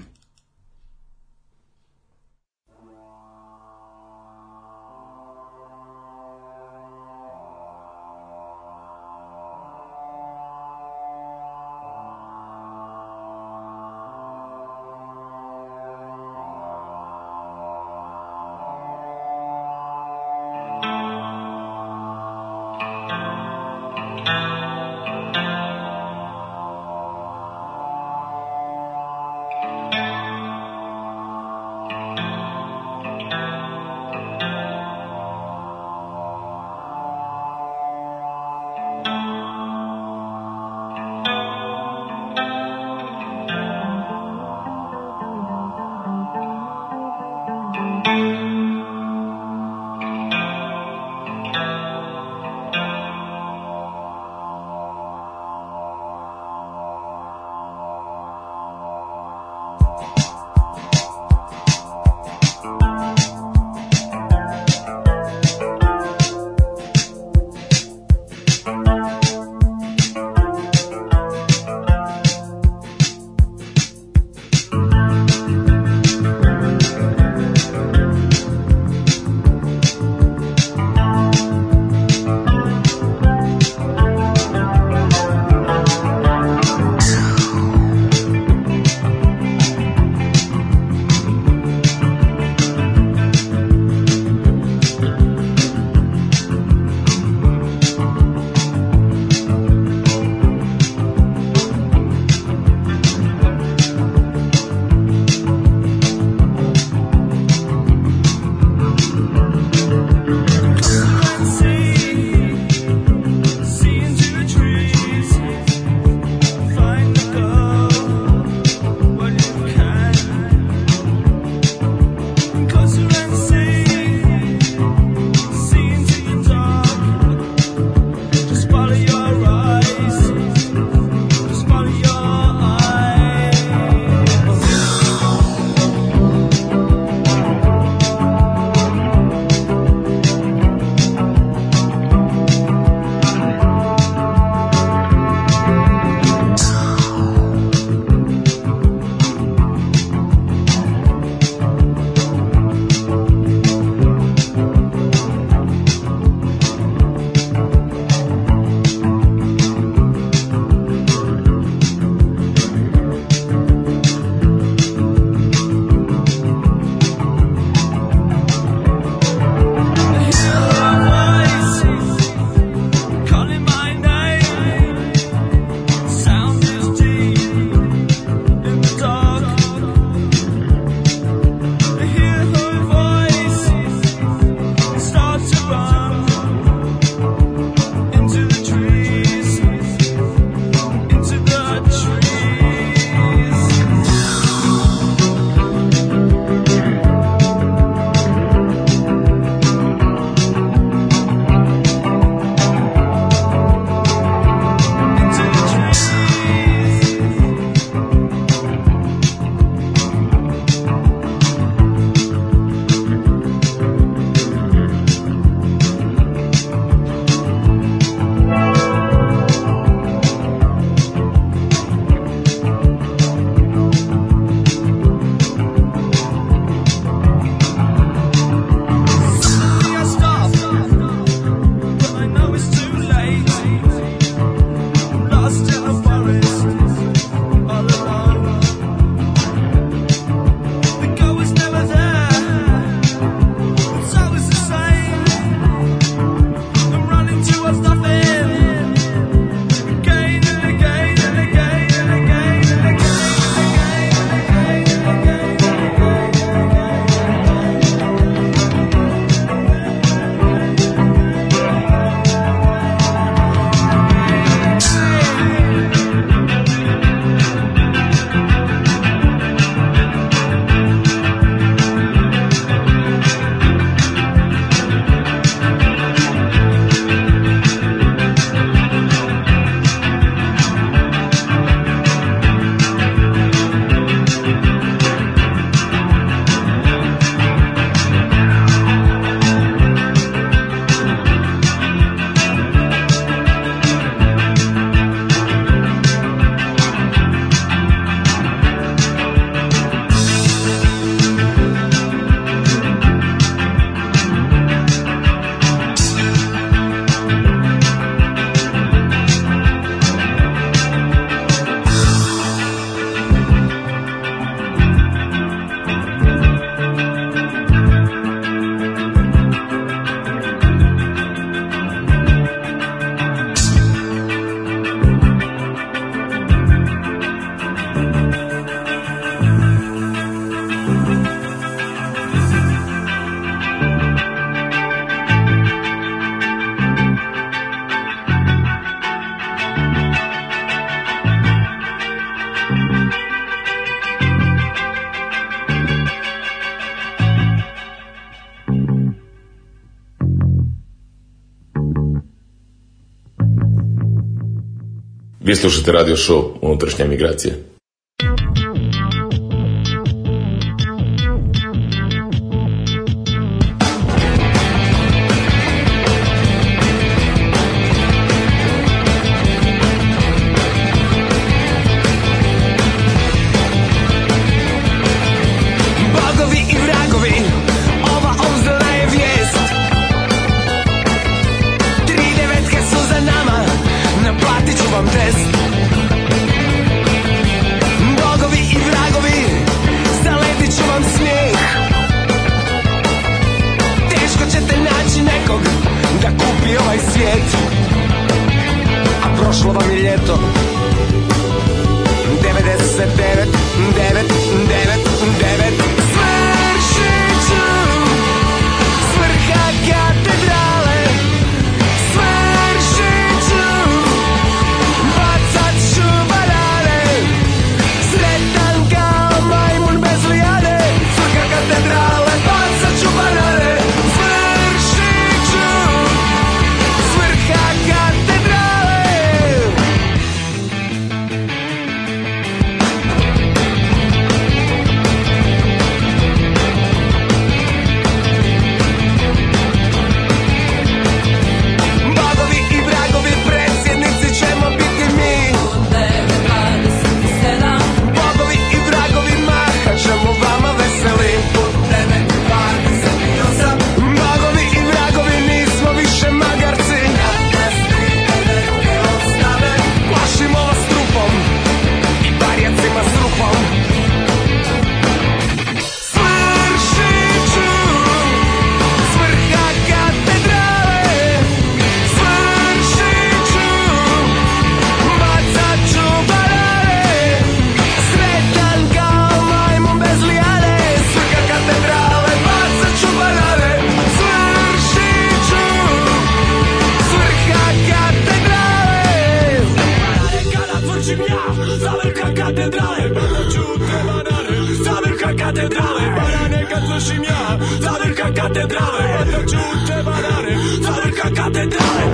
S2: Vi slušate radio show Unutrašnja emigracija.
S3: Bogovi i vragovi, ova obzdana je vijest. 3 devetke su za nama, naplatit ću vam test. Bogovi i vragovi, zaletit ću vam smijeh. Teško ćete naći nekog da kupi ovaj svijet. A prošlo vam je ljeto 99, 9, 9, 9. Svršit ću s vrha katedrale. Svršit ću, bacat ću banane. Sretan kao majmun bez lijane. S vrha katedrale bacat ću banane. Svršit ću s vrha katedrale. Bogovi i vragovi, predsjednici ćemo biti mi. Bogovi i vragovi, mahat ćemo vama veseli. Bogovi i vragovi, nismo više magarci. Plašimo vas trupom i barjacima s rupom. Svršit ću s vrha katedrale. Svršit ću, bacat ću banane. Sretan kao majmun bez lijane. S vrha katedrale bacat ću banane. Svršit ću s vrha katedrale. Kada tvrđim ja za vrha katedrale, bacat ću te banane. Za vrha katedrale, banane kad tvršim ja za vrha katedrale, bacat ću te banane. Za vrha katedrale.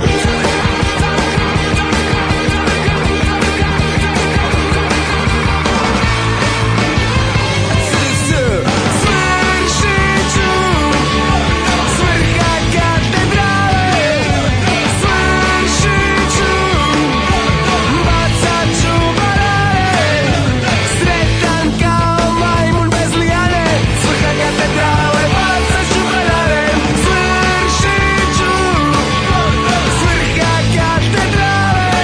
S3: Svršit ću s vrha katedrale. Svršit ću, bacat ću banane. Sretan kao majmun bez lijane. S vrha katedrale bacat ću banane. Svršit ću s vrha katedrale.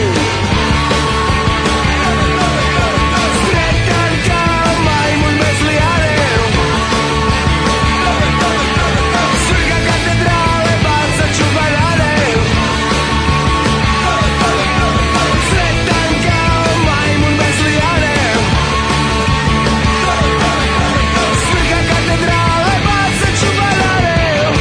S3: Sretan kao majmun bez lijane. S vrha katedrale bacat ću banane. Sretan kao majmun bez lijane. S vrha katedrale bacat ću banane.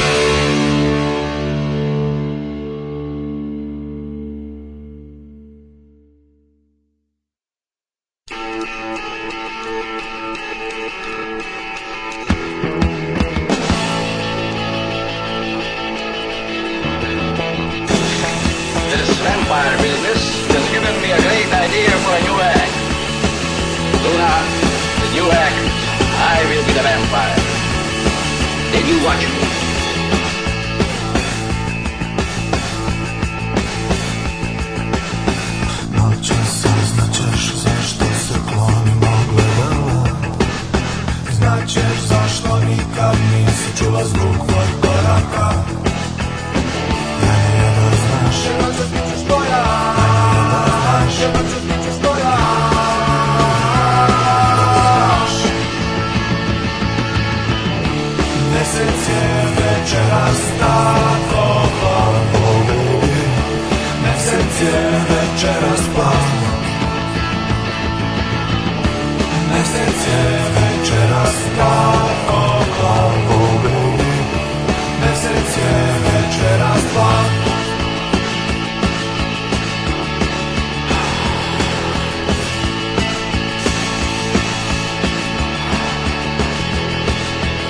S4: This vampire business has given me a great idea for a new act. Luna, the new act, I will be the vampire. Then you watch me.
S3: Noćas saznaćeš zašto se klonimo gledala. Znaćeš zašto nikad nisi čula zvuk tvoj koraka. Meni je da znaš, noćas bit ćeš tvoja. Meni je da znaš, noćas bit ćeš tvoja. Mesec je večeras tako baby. Mesec je večeras plan. Mesec je večeras tako baby. Mesec je večeras plan.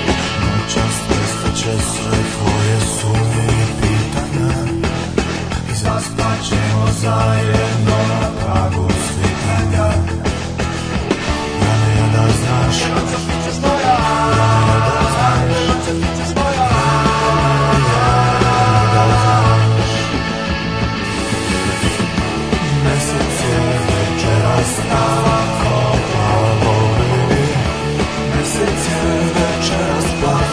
S3: Noćas prestaće sve tvoje sumnje i pitanja.
S9: zaspaćemo zajedno na pragu svitanja. Ja da znaš, mesec je večeras tako plav, mesec je večeras plav,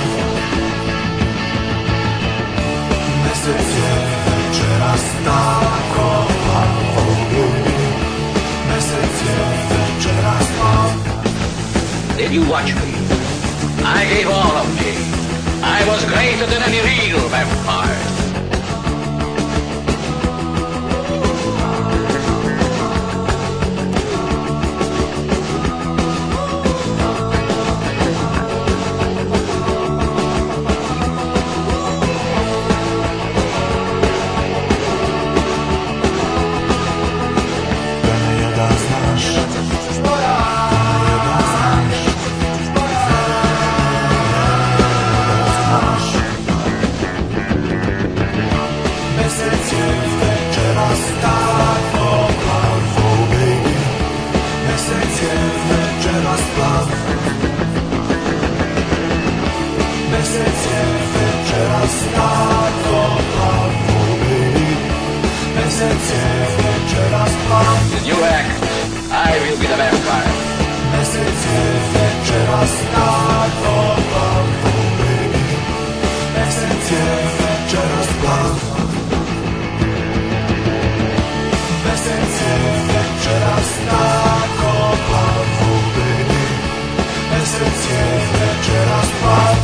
S9: mesec je večeras tako plav, mesec je večeras plav.
S4: Did you watch me? I gave all of me. I was greater than any real vampire. The new act, I will be the vampire.
S9: Mesec je večeras tako plav, mesec je večeras plav, mesec je večeras tako plav, mesec je večeras plav.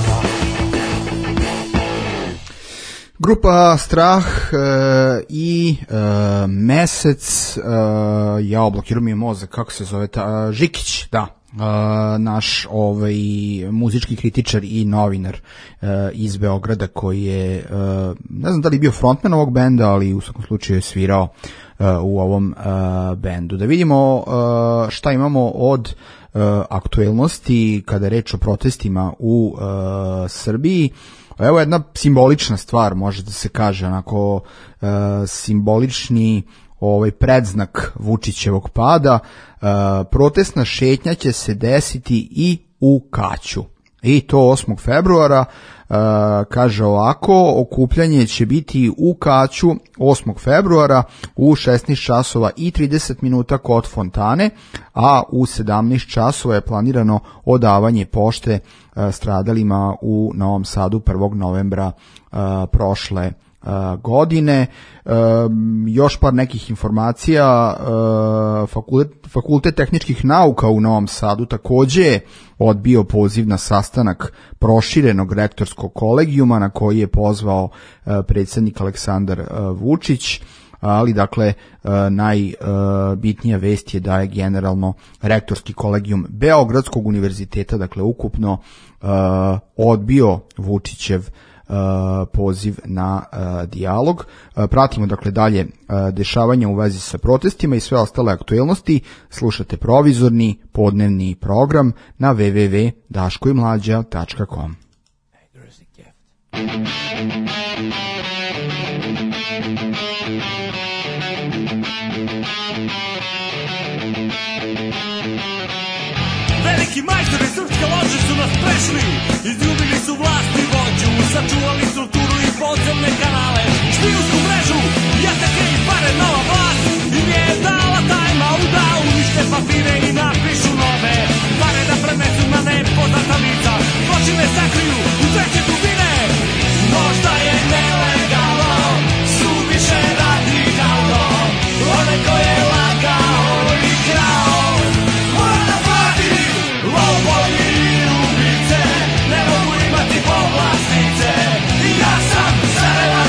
S6: Grupa Strah i Mesec, ja blokirao mi je mozak, kako se zove ta, Žikić, da, naš muzički kritičar i novinar iz Beograda koji je, ne znam da li je bio frontman ovog benda, ali u svakom slučaju je svirao u ovom bendu. Da vidimo šta imamo od aktuelnosti kada je reč o protestima u Srbiji. Evo jedna simbolična stvar, može da se kaže, onako simbolični predznak Vučićevog pada. Protestna šetnja će se desiti i u Kaću. I to 8. februara, kaže ovako, okupljanje će biti u Kaću 8. februara u 16 časova i 30 minuta kod fontane, a u 17 časova je planirano odavanje pošte stradalima u Novom Sadu 1. novembra prošle godine. Još par nekih informacija. Fakultet tehničkih nauka u Novom Sadu takođe je odbio poziv na sastanak proširenog rektorskog kolegijuma na koji je pozvao predsjednik Aleksandar Vučić, ali dakle najbitnija vest je da je generalno rektorski kolegijum Beogradskog univerziteta, dakle ukupno odbio Vučićev poziv na dijalog. Pratimo dakle dalje dešavanja u vezi sa protestima i sve ostale aktuelnosti. Slušate provizorni podnevni program na www.daškoimlađa.com.
S11: Veliki majstori srpske lože su nas prešli, izgubili su vlast i vođu, sačuvali strukturu i podzemne kanale, špijunsku mrežu, jatake i pare, nova vlast im je dala tajma da unište papire i napišu nove pare, da prenesu na nepoznata lica, zločine sakriju u treće dubine. Možda je nelegalno, suviše radikalno, one koje je lagao i krao mora da plati. Lopovi i ubice ne mogu imati povlastice. Ja sam Sarajevo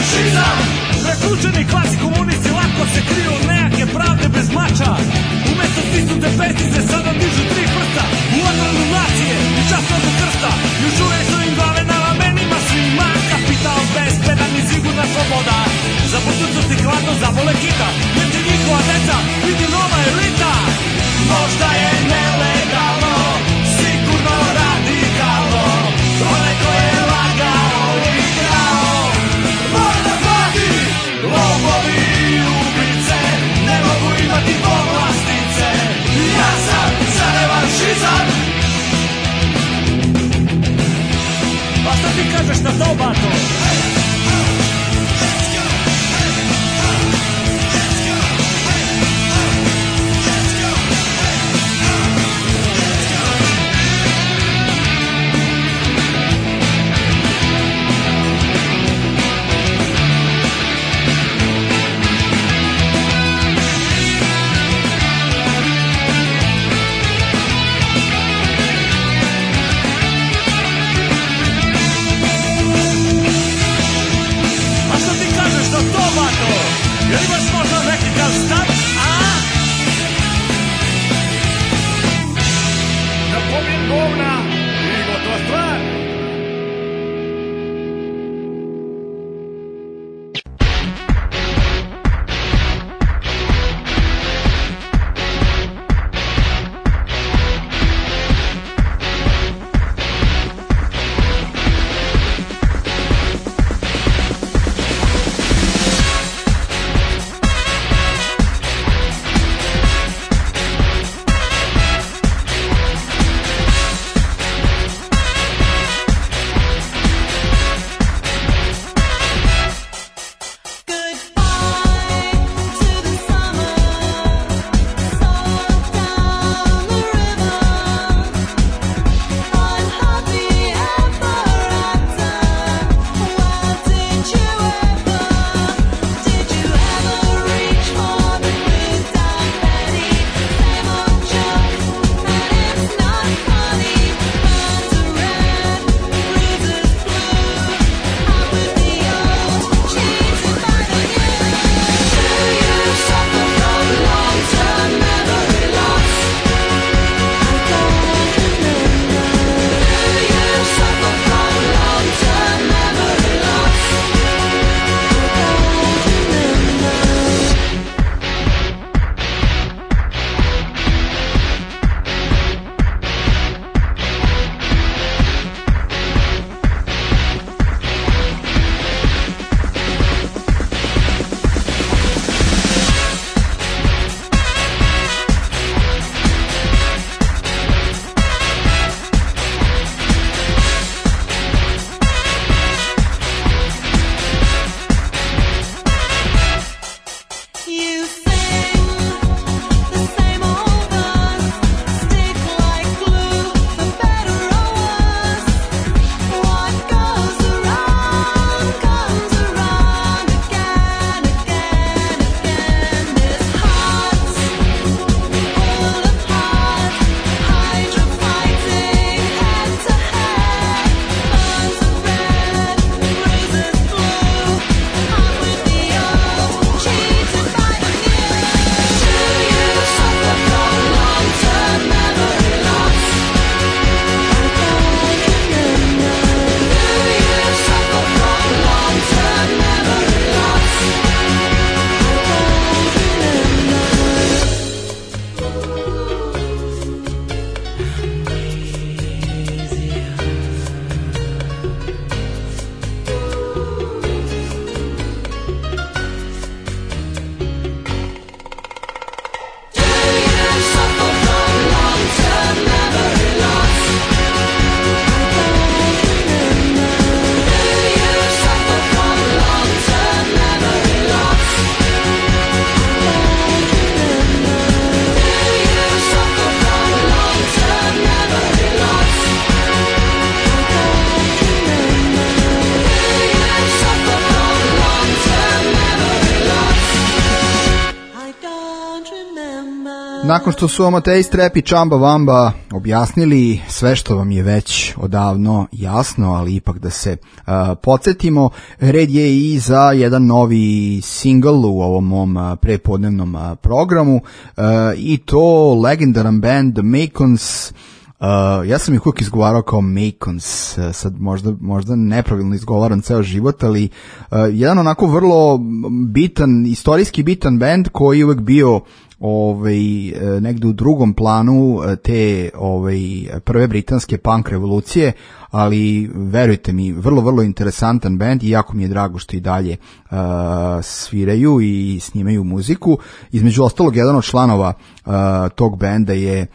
S6: Nakon što su Amatei Strep i Čamba Vamba objasnili sve što vam je već odavno jasno, ali ipak da se podsjetimo, red je i za jedan novi singl u ovom mom prepodnevnom programu i to legendaran band The Macons. Ja sam ih uvijek izgovarao kao Macons, sad možda nepravilno izgovaram ceo život, ali jedan onako vrlo bitan, istorijski bitan band koji je uvijek bio negde u drugom planu te prve britanske punk revolucije, ali verujte mi, vrlo, vrlo interesantan band i jako mi je drago što i dalje sviraju i snimaju muziku. Između ostalog, jedan od članova tog benda je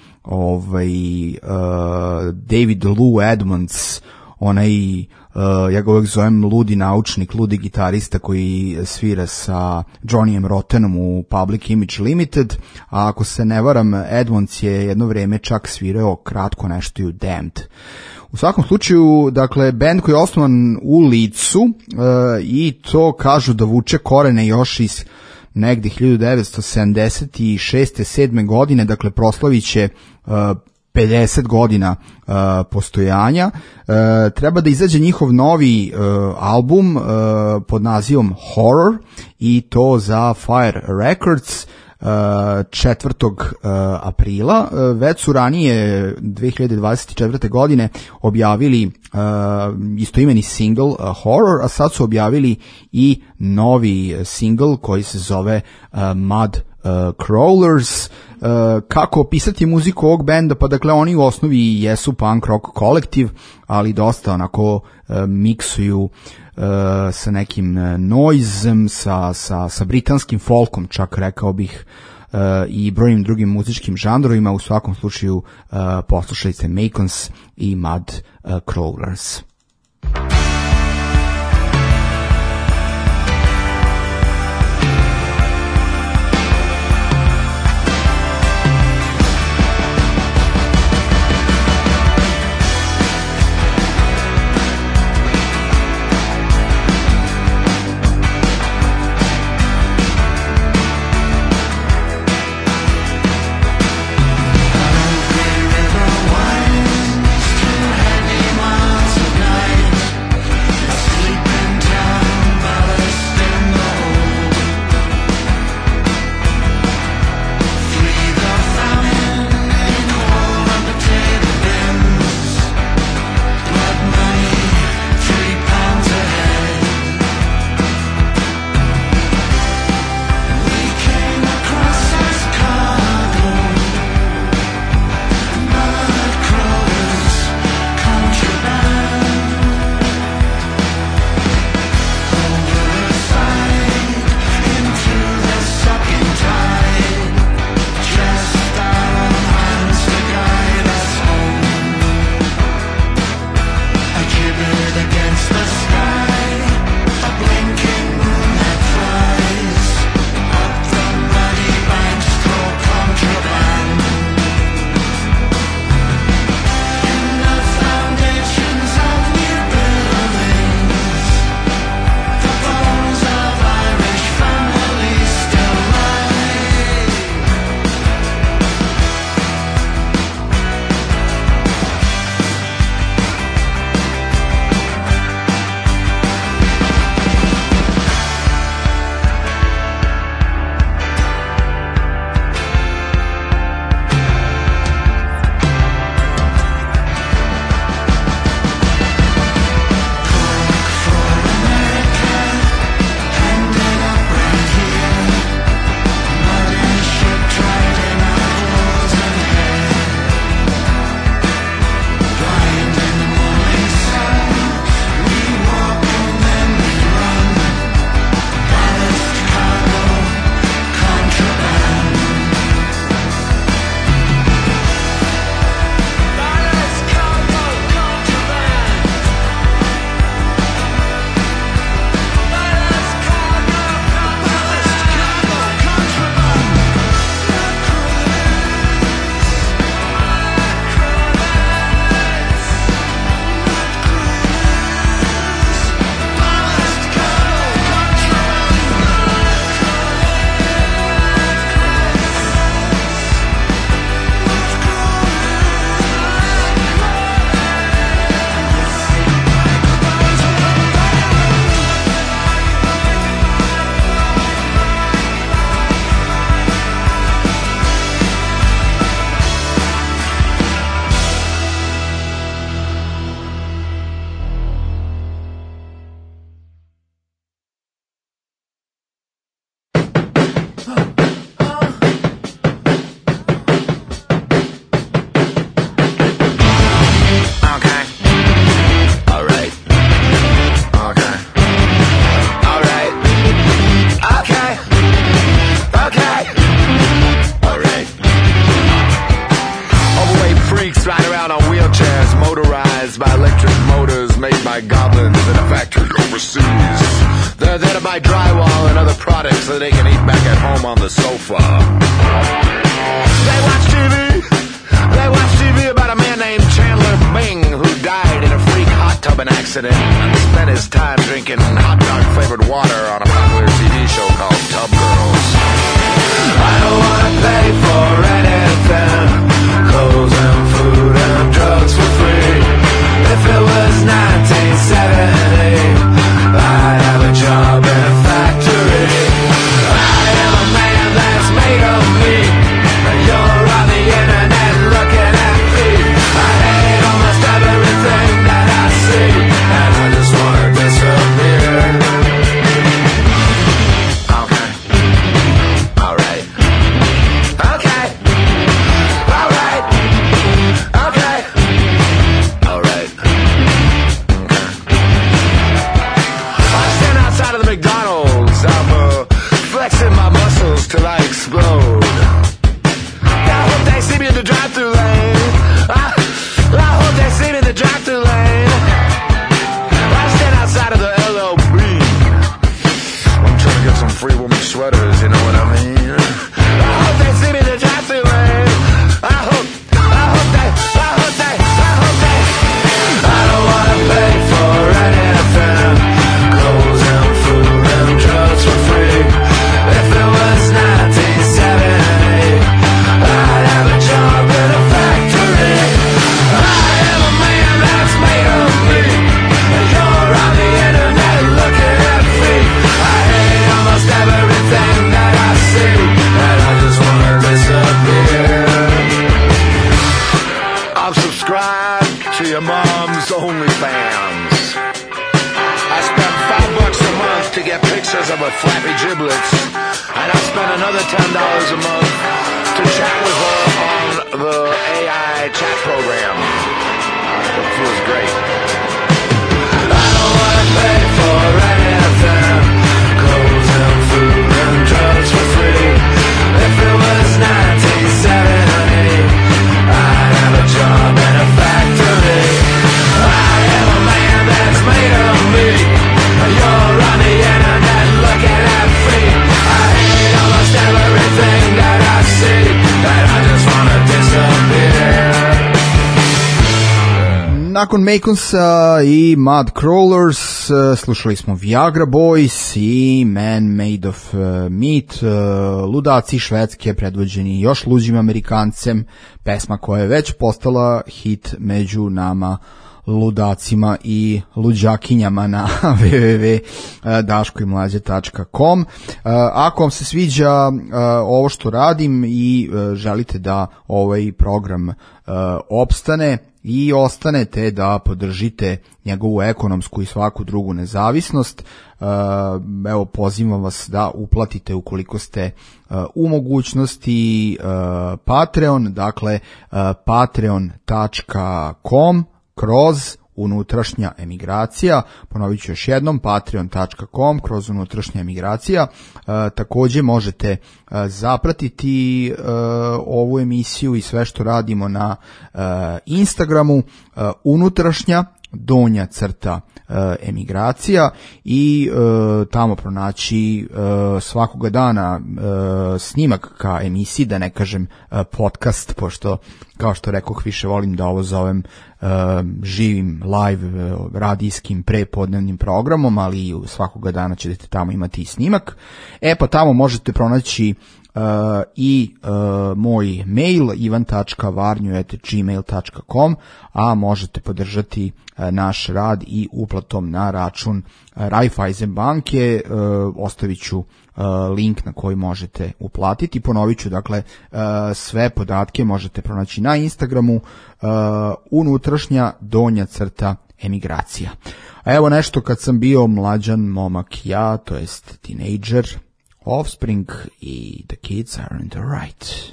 S6: David Lou Edmonds, onaj ja ga uvijek zovem ludi naučnik, ludi gitarista koji svira sa Johnnyem Rottenom u Public Image Limited, a ako se ne varam, Edmonds je jedno vrijeme čak svirao kratko nešto i u Damned. U svakom slučaju, dakle, band koji je osnovan u Leedsu i to kažu da vuče korene još iz negdje 1976. 7. godine, dakle proslavit će 50 godina postojanja. Treba da izađe njihov novi album pod nazivom Horror i to za Fire Records 4. aprila. Već su ranije 2024. godine objavili istoimeni single Horror, a sad su objavili i novi single koji se zove Mud Crawlers. Kako opisati muziku ovog benda? Pa dakle, oni u osnovi jesu punk rock kolektiv, ali dosta onako miksuju sa nekim noizem, sa britanskim folkom, čak rekao bih, i brojnim drugim muzičkim žanrovima. U svakom slučaju poslušajte Macons i Mud Crawlers.
S3: River winds through heavy miles of night.
S12: so they can eat back at home on the sofa. They watch TV about a man named Chandler Bing who died in a freak hot tubbing accident and spent his time drinking hot dog flavored water on a popular TV show called Tub Girls. I don't wanna pay for anything, clothes and food and drugs for free. If it was 1970, I'd have a job in a factory. I am a man that's made of me. You're on the internet looking at me. I hate almost everything that I see, and I just wanna disappear. Okay. Alright. Okay. Alright. Okay. Alright. Okay. I stand outside of the McDonald's. I'm flexing my muscles till I explode. I hope they see me in the drive-thru lane. I hope they see me in the drive-thru lane. I stand outside of the LOB. I'm trying to get some free woman sweaters, you know what I mean? I hope they see me in the drive-thru lane. I hope they. I don't wanna pay for anything, clothes and food and drugs for free. If it was 1970, I'd have a job in a factory. I am a man that's made of me. You're on the internet looking at me. I hate almost everything that I see, and I just wanna disappear. I'm subscribed to your mom's OnlyFans. I spent $5 a month to get pictures of her flappy giblets, and I spent another $10 a month to chat with her on the AI chat program. It feels great. I don't wanna pay for anything, clothes and food and drugs for free. If it was 1970, I'd have a job in a factory. I am a man that's made of me. You're on the internet looking at me. I hate almost everything that I see, and I just wanna disappear.
S6: Nakon Maconsa i Mud Crawlers slušali smo Viagra Boys i Man Made of Meat, ludaci Švedske predvođeni još luđim Amerikancem, pesma koja je već postala hit među nama ludacima i luđakinjama na www.daškoimlađe.com. Ako vam se sviđa ovo što radim i želite da ovaj program opstane i ostanete da podržite njegovu ekonomsku i svaku drugu nezavisnost, evo pozivam vas da uplatite ukoliko ste u mogućnosti Patreon, dakle patreon.com kroz unutrašnja emigracija, ponovit ću još jednom, patreon.com kroz unutrašnja emigracija. Takođe možete zapratiti ovu emisiju i sve što radimo na Instagramu, unutrašnja donja crta emigracija i tamo pronaći svakoga dana snimak ka emisiji, da ne kažem podcast, pošto kao što rekoh više volim da ovo zovem živim live radijskim prepodnevnim programom, ali svakoga dana ćete tamo imati i snimak. Pa tamo možete pronaći i moj mail ivan.varnju@gmail.com, a možete podržati naš rad i uplatom na račun Raiffeisen banke. Ostavit ću link na koji možete uplatiti. Ponovit ću, dakle, sve podatke možete pronaći na Instagramu unutrašnja donja crta emigracija. A evo nešto kad sam bio mlađan momak ja, to jest teenager, Offspring i The Kids Aren't Right.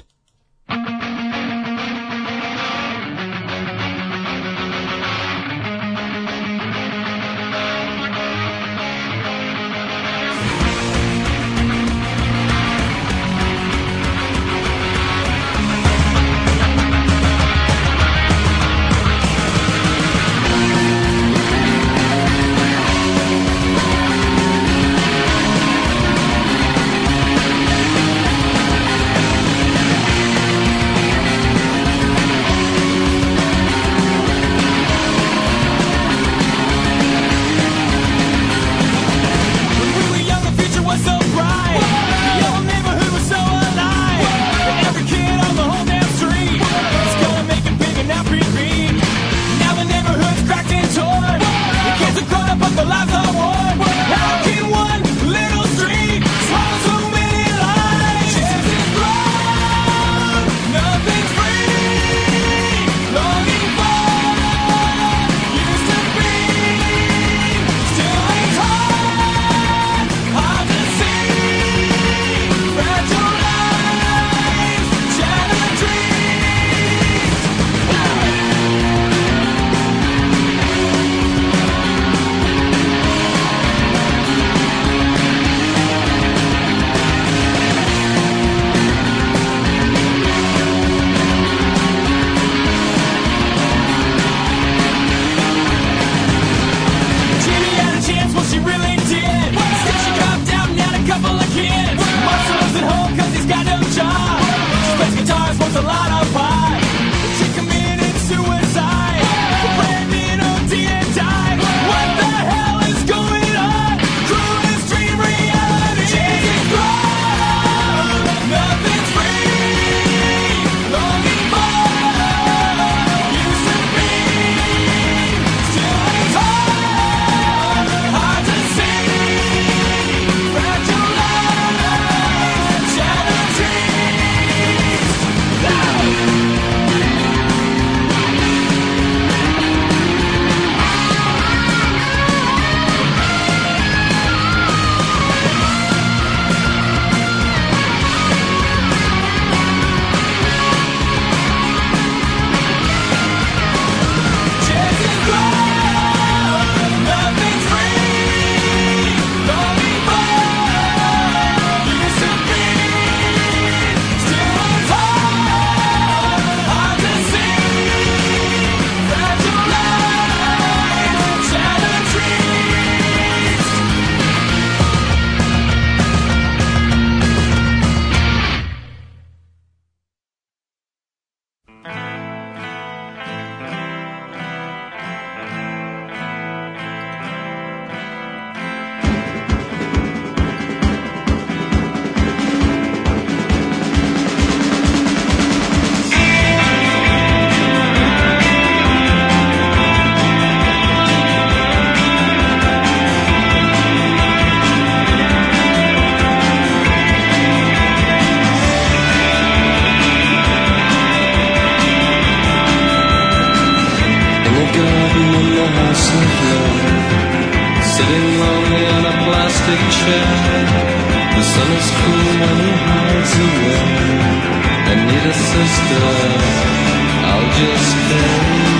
S13: of love, sitting lonely in a plastic chair. The sun is cool when he hides away. I need a sister, I'll just pay.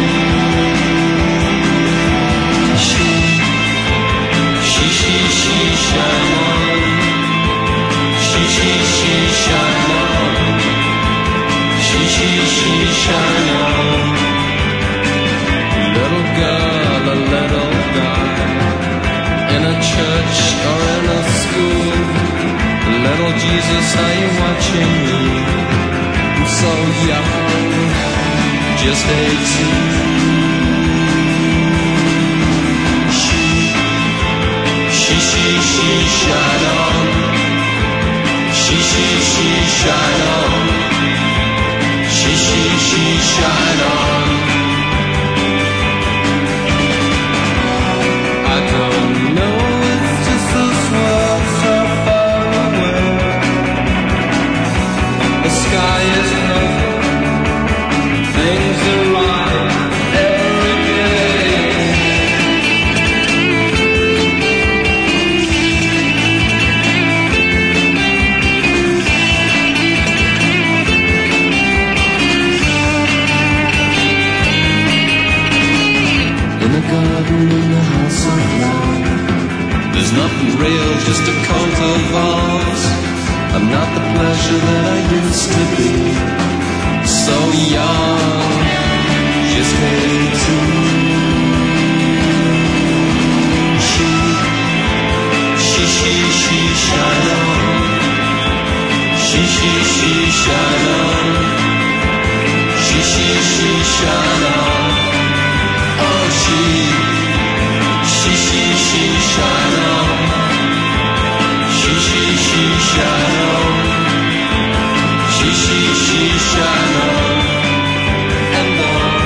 S13: She, shine on. She, shine on. She, shine on. Little girl, a little guy, in a church or in a school. Little Jesus, are you watching me? I'm so young, just 18. She shine on. She shine on. She shine on. I don't know if this is world so far away. The sky is nothing. Things are right every day. Garden in the house of love. There's nothing real, just a coat of arms. I'm not the pleasure that I used to be. So young, just 18. She shine on. She shine on. She shine on. Oh, she shine on. She shine on. She shine on. And on.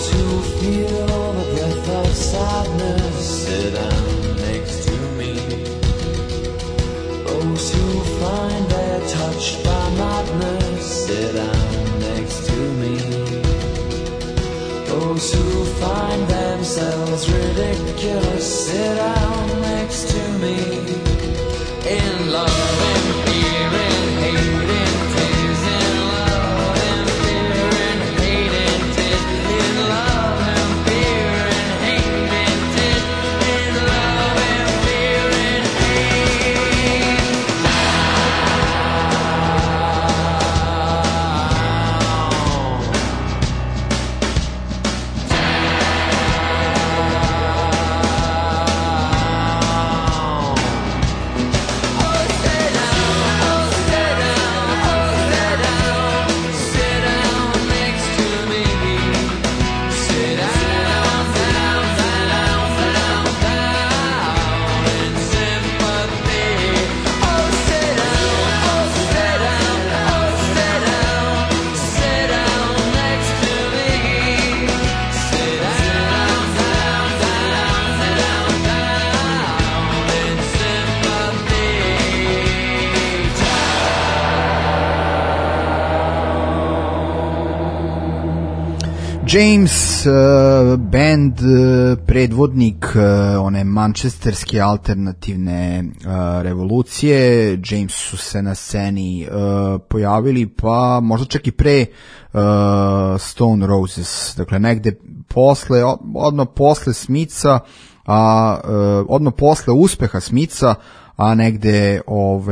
S13: Those who feel the breath of sadness sit down next to me. Those who find they're touched by madness sit down next to me. Those who find themselves ridiculous sit down next to me. In love and fear and hate and tears, in love and fear and hate and tears, in love and fear and hate and tears, in love and fear and hate.
S6: James, band predvodnik one mančesterske alternativne revolucije. James su se na sceni pojavili pa možda čak i pre Stone Roses, dakle negde posle, odmah posle Smitha, odmah posle uspeha Smitha, a negde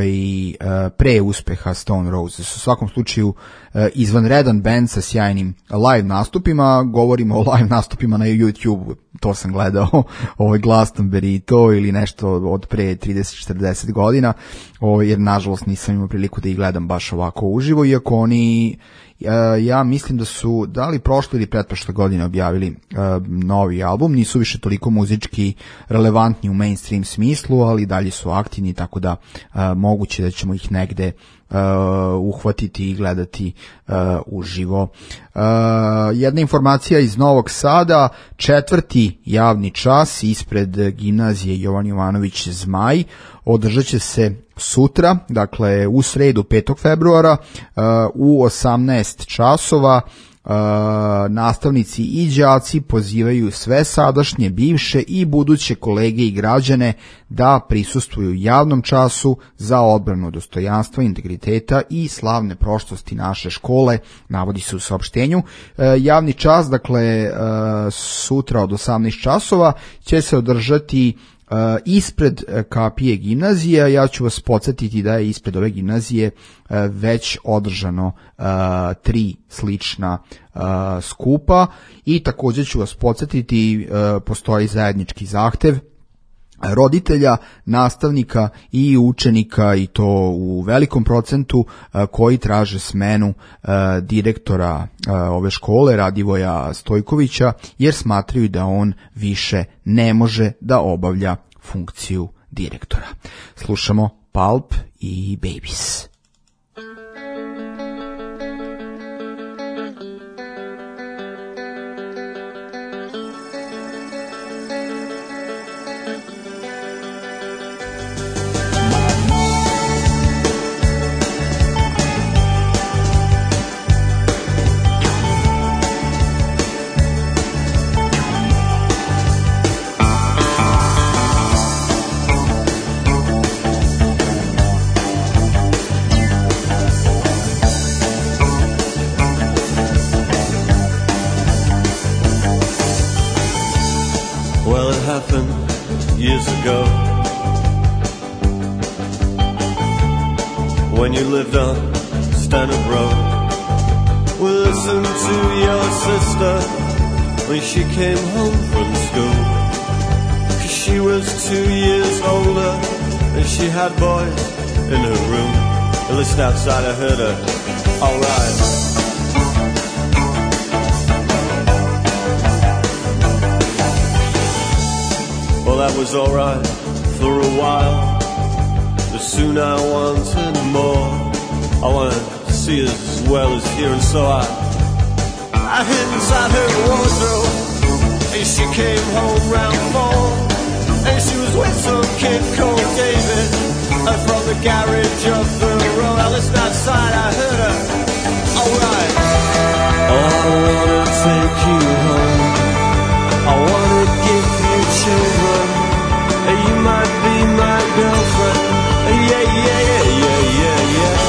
S6: pre uspeha Stone Roses. U svakom slučaju izvanredan band sa sjajnim live nastupima. Govorimo o live nastupima na YouTube, to sam gledao, Glastonbury i to, ili nešto od pre 30-40 godina, jer nažalost nisam imao priliku da ih gledam baš ovako uživo, iako oni, ja mislim da su da li prošle ili pretprošle godine objavili novi album, nisu više toliko muzički relevantni u mainstream smislu, ali dalje su aktivni, tako da moguće da ćemo ih negde uhvatiti i gledati uživo. Jedna informacija iz Novog Sada, 4. javni čas ispred gimnazije Jovan Jovanović Zmaj održat će se sutra, dakle u sredu 5. februara u 18 časova. Nastavnici i đaci pozivaju sve sadašnje, bivše i buduće kolege i građane da prisustvuju javnom času za odbranu dostojanstva, integriteta i slavne prošlosti naše škole, navodi se u saopštenju. Javni čas, dakle sutra od 18 časova će se održati ispred kapije gimnazija. Ja ću vas podsjetiti da je ispred ove gimnazije već održano 3 slična skupa i također ću vas podsjetiti, postoji zajednički zahtev roditelja, nastavnika i učenika, i to u velikom procentu, koji traže smenu direktora ove škole, Radivoja Stojkovića, jer smatraju da on više ne može da obavlja funkciju direktora. Slušamo Pulp i Babies.
S14: Years ago, when you lived on Stanhope Road, we listened to your sister when she came home from school, 'cause she was 2 years older and she had boys in her room. And listen outside, I heard her, alright. Well, that was alright for a while, but soon I wanted more. I wanted to see as well as hear, and so I I hid inside her wardrobe, and she came home round 4, and she was with some kid called David, from the garage up the road. I listened outside, I heard her. Alright. Oh, I wanna take you home, I wanna give you children, you might be my girlfriend. Yeah, yeah, yeah, yeah, yeah, yeah.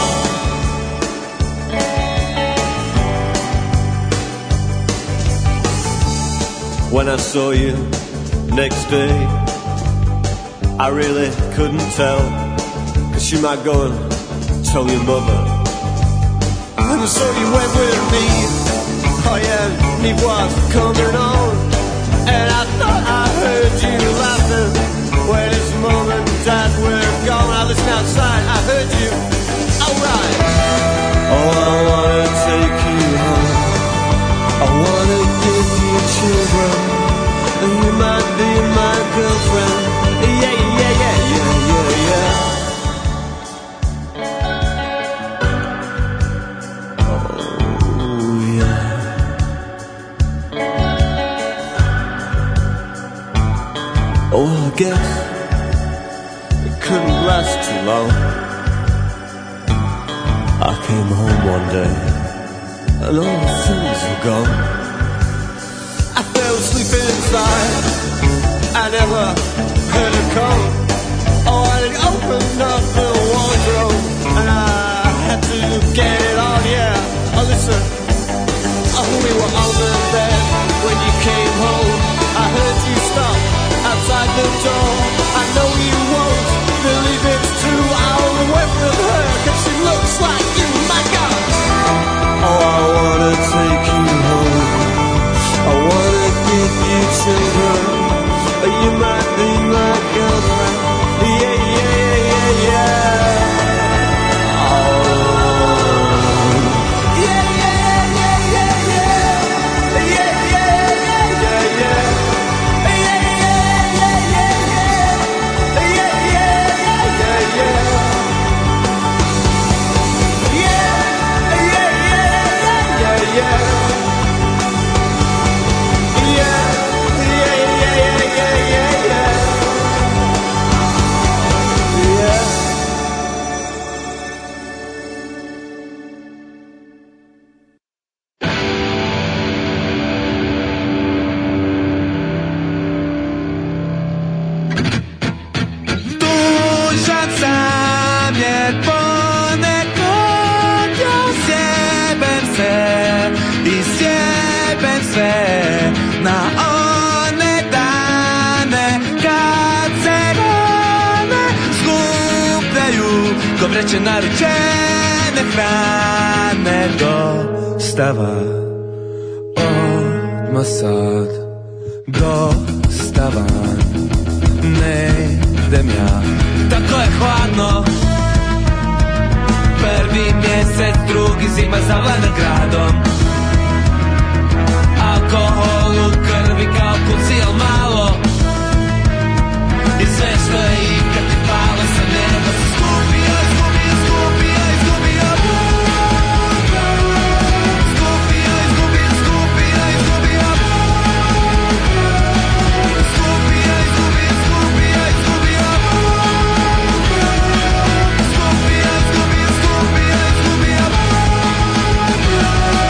S14: When I saw you next day, I really couldn't tell, 'cause she might go and tell your mother. And so you went with me, oh yeah, and he was coming on, and I thought I heard you laughing when his mom and dad were gone. I listened outside, I heard you. Alright. Oh, I wanna take you home, I wanna give you children, and you might be my girlfriend. Yeah, yeah, yeah, yeah, yeah, yeah. Oh, yeah. Oh, I guess it couldn't last too long. I came home one day, and all the things were gone. I fell asleep inside, I never heard her come. Oh, I opened up the wardrobe, and I had to get it on, yeah. Oh, listen, oh, we were on the bed when you came home. I heard you stop outside the door. I know you won't believe it's true. I only went with her 'cause she looks like you, my God. Oh, I wanna take you home, I wanna give you children, you might be my girlfriend. Yeah, yeah, yeah, yeah. Oh. Yeah, yeah, yeah, yeah, yeah. Yeah, yeah, yeah, yeah, yeah. Yeah, yeah, yeah, yeah, yeah. Yeah, yeah, yeah, yeah, yeah. Yeah, yeah, yeah, yeah, yeah.
S3: Na one dane kad se rane skupljaju ko vreće naručene hrane, dostava odmah sad, dostava ne idem ja. Tako je hladno, prvi mjesec, drugi zima zavlada gradom. Alkohol u krvi kao kucijel malo, i sve što je ikad ti palo sa neba se skupio, skupio, skupio, izgubio. Skupio, izgubio, skupio, izgubio. Skupio, izgubio, skupio, izgubio. Skupio, izgubio, skupio, izgubio.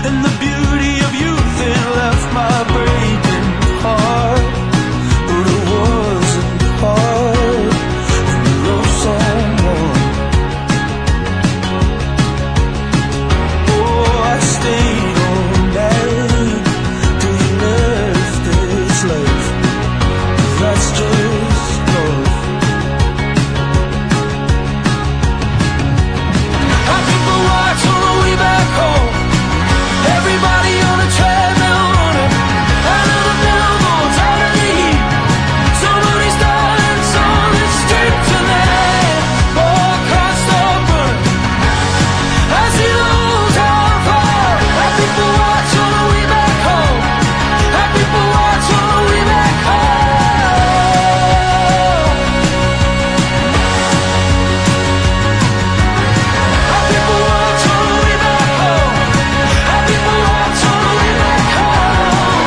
S3: and the beauty of youth, it left my breaking heart. But it wasn't hard when you love someone. Oh, I stayed all night till you left this life. That's just love. How people watch on the way back home. Everybody on the treadmill running out of the billboards, out of the heat. Somebody's starting on the street tonight. Oh, cars start burning. I see those on fire. How people watch on the way back home. How people watch on the way back home. How people watch on the way back home. How people watch on the way back home.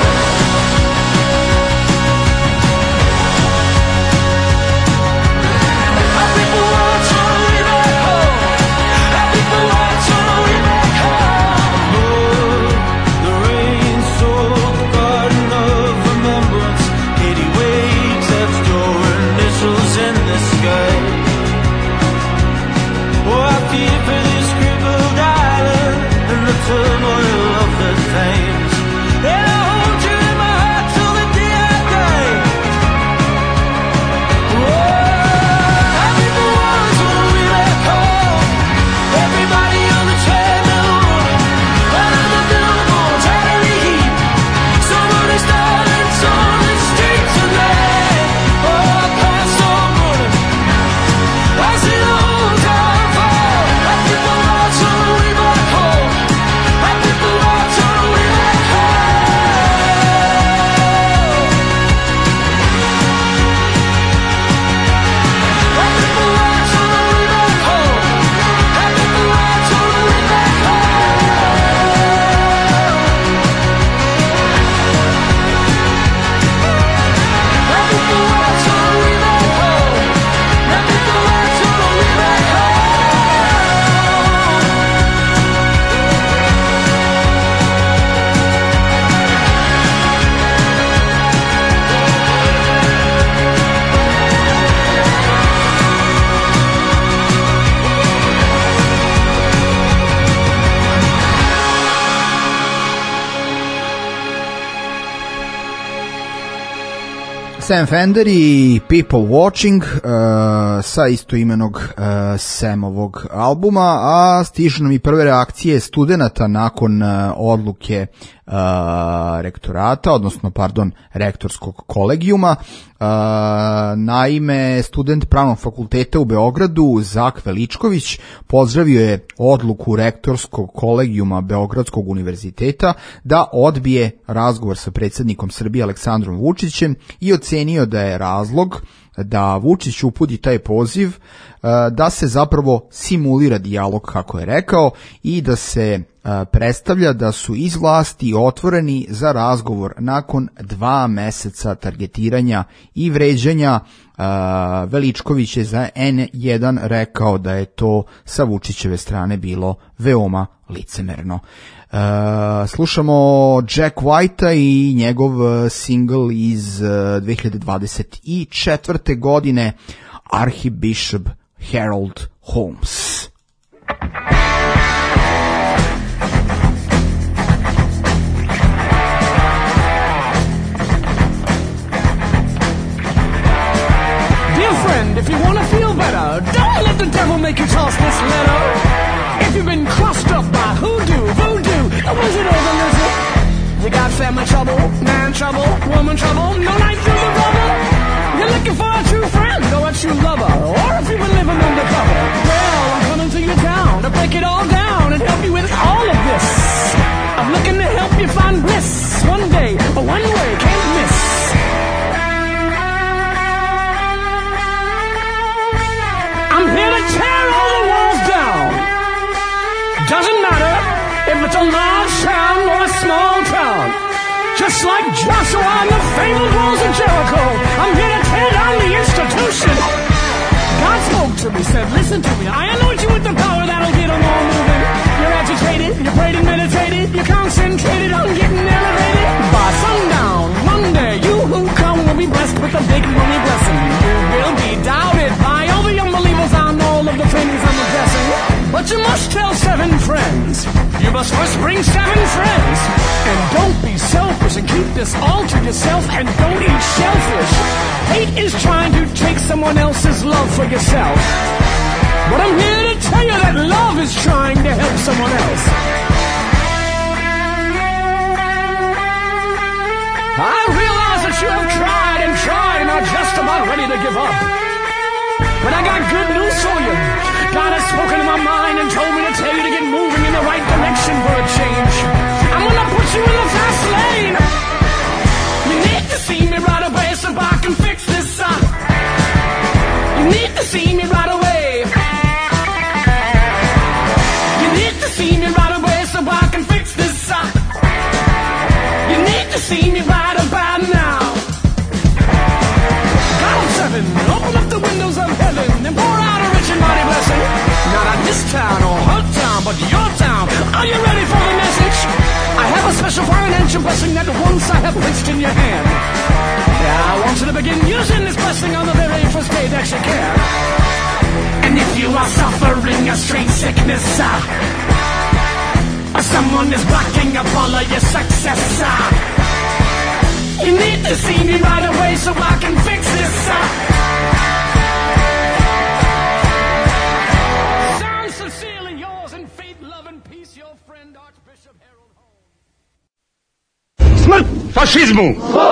S3: How people watch on the way back home. How people watch on the way back home. Lord, the rain soaked garden of remembrance. Katie waits left your initials in the sky. Oh, I fear for this crippled island and the turmoil of the times. And I hold you in my heart till the day I die. Oh, how people watch on the way back home. Everybody on the treadmill running out of the billboards, out of the heat. Somebody starting on the street tonight. Oh, cars start burning. I see those on fire. How people watch on the way back home. How people watch on the way back home. How people watch on the way back home. How people watch on the way back home. How people watch on the way back home. How people watch on the way back home.
S6: Sam Fender i People Watching sa istoimenog Samovog albuma, a stižu nam i prve reakcije studenata nakon odluke rektorata, odnosno, rektorskog kolegijuma. Naime, student Pravnog fakulteta u Beogradu, Zak Veličković, pozdravio je odluku rektorskog kolegijuma Beogradskog univerziteta da odbije razgovor sa predsjednikom Srbije Aleksandrom Vučićem i ocenio da je razlog da Vučić uputi taj poziv da se zapravo simulira dijalog, kako je rekao, i da se predstavlja da su iz vlasti otvoreni za razgovor nakon 2 meseca targetiranja i vređanja. Veličković je za N1 rekao da je to sa Vučićeve strane bilo veoma licemerno. Slušamo Jack Whitea i njegov singl iz 2024. godine, Archbishop Harold Holmes.
S11: If you want to feel better, don't let the devil make you toss this letter. If you've been crossed up by voodoo, the wizard or the lizard, you got family trouble, man trouble, woman trouble, no night through the rubble. You're looking for a true friend or a true lover, or if you've been living undercover, well, I'm coming to your town to break it all down and help you with all of this. I'm looking to help you find bliss. One day, one way, can't miss. I'm here to tear all the walls down. Doesn't matter if it's a large town or a small town. Just like Joshua and the fabled walls of Jericho, I'm here to tear down the institution. God spoke to me, said, listen to me. I anoint you with the power that'll get them all moving. You're agitated, you're prayed and meditated, you're concentrated on getting elevated. By sundown, one day, you who come will be blessed with a big money blessing. You will be doubted by all the unbelievers on all of the trainings I'm addressing. But you must tell 7 friends. You must first bring 7 friends. And don't be selfish and keep this all to yourself, and don't eat shellfish. Hate is trying to take someone else's love for yourself. But I'm here to tell you that love is trying to help someone else. I realize that you have tried and tried and are just about ready to give up. But I got good news for you. God has spoken to my mind and told me to tell you to get moving in the right direction for a change. I'm gonna put you in the fast lane. You need to see me right away so I can fix this up. You need to see me right away. You need to see me right away so I can fix this up. You need to see me right about now. Count 7, open up the windows of heaven and pour out a rich and mighty blessing. Not on this town or her town, but your town. Are you ready for the message? I have a special financial blessing that once I have placed in your hand. Yeah, I want you to begin using this blessing on the very first day that you can. And if you are suffering a strange sickness, or someone is blocking up all of your success, you need to see me right away so I can fix this up. Sound sincerely yours in faith, love, and peace, your friend Archbishop Harold Holmes.
S15: Smrt fašizmu!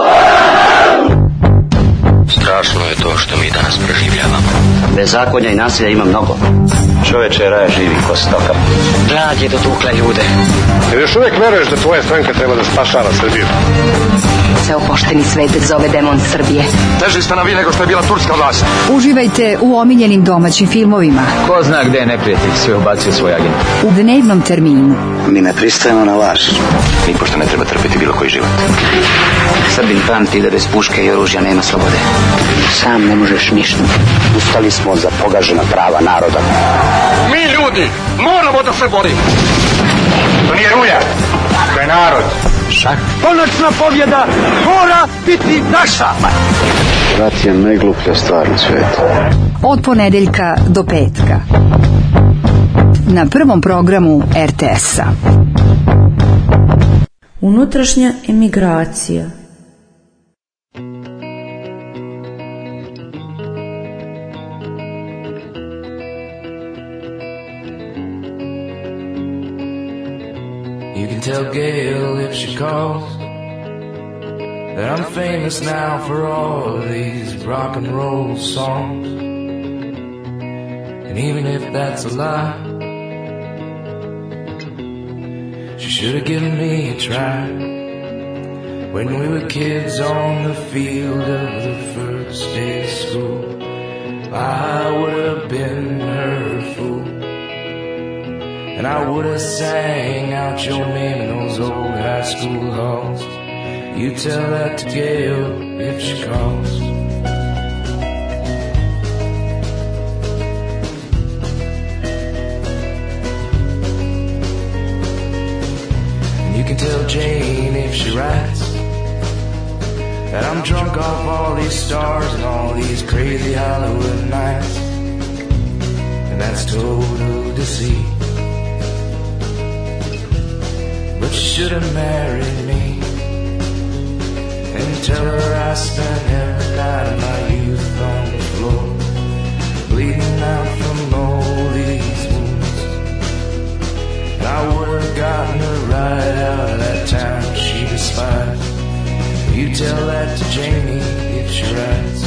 S16: Strašno je to što mi danas proživljavamo.
S17: Bezakonja i nasilja ima mnogo.
S18: Čoveče, raja živi ko stoka.
S16: Glad je dotukla ljude.
S18: Još uvijek veruješ da tvoja stranka treba da spašava Srbiju?
S19: Ceo pošteni svet zove demon Srbije.
S18: Teži ste na vi nego što je bila turska vlast.
S19: Uživajte u omiljenim domaćim filmovima.
S20: Ko zna gde je neprijatelj, sve ubacio svoj agent.
S19: U dnevnom terminu.
S17: Mi ne pristajemo na laž.
S18: Nipošto ne treba trpiti bilo koji život.
S17: Srbin pamti da bez puške i oružja nema slobode. Sam ne možeš ništa. Ustali smo za pogažena prava naroda.
S18: Mi ljudi moramo da se borimo. To nije rulja, to je narod.
S17: Šak.
S18: Konačna pobjeda mora biti naša.
S17: Rat je najgluplja stvar na svijetu.
S19: Od ponedeljka do petka. Na prvom programu RTS-a.
S5: Unutrašnja emigracija.
S13: You can tell Gail if she calls that I'm famous now for all of these rock and roll songs. And even if that's a lie, she should have given me a try when we were kids on the field of the first day of school. I would have been her fool, and I would have sang out your name in those old high school halls. You tell that to Gail if she calls. And you can tell Jane if she writes that I'm drunk off all these stars and all these crazy Hollywood nights, and that's total deceit. But she should have married me, and tell her I spent every night of my youth on the floor, bleeding out from all these wounds. And I would have gotten her right out of that town she despised. You tell that to Jamie if she writes.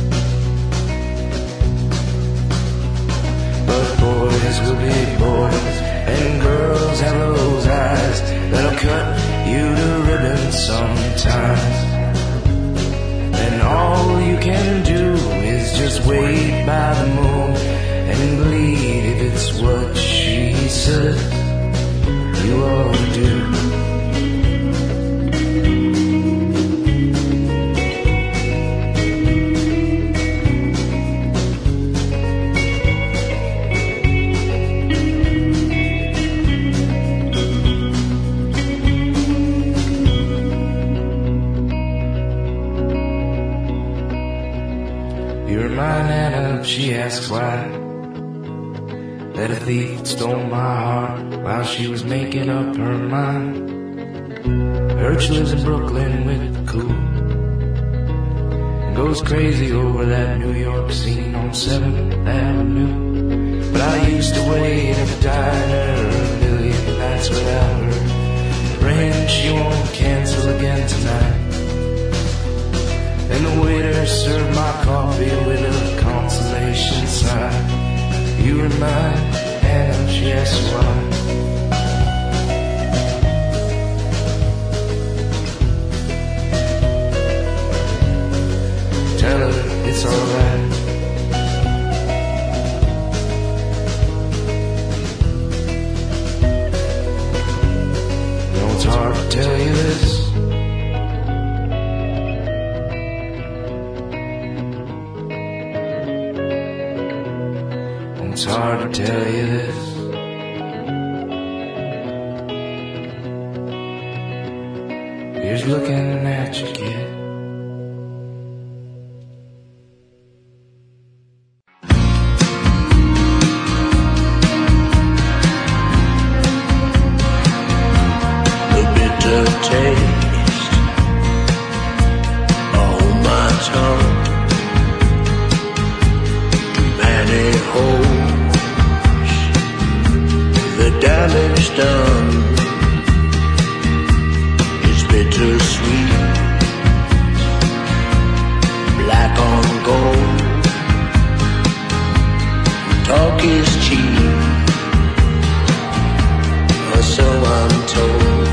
S13: But boys will be boys, and girls have those eyes that'll cut you to ribbons sometimes. And all you can do is just wait by the moon and bleed if it's what she says you ought to do. up, she asks why. That a thief stole my heart while she was making up her mind. Heard she lives in Brooklyn with the cool. Goes crazy over that New York scene on 7th Avenue. But I used to wait at the diner a million nights without her. Praying she won't cancel again tonight. And the waiter served my coffee with a consolation sigh. You remind Anna, she asks why. Tell her it's alright. No, it's hard to tell you this. It's hard to tell you this. Here's looking at you, kid.
S3: The bitter taste on my tongue. Many holes, the damage done is bittersweet. Black on gold, talk is cheap, or so I'm told.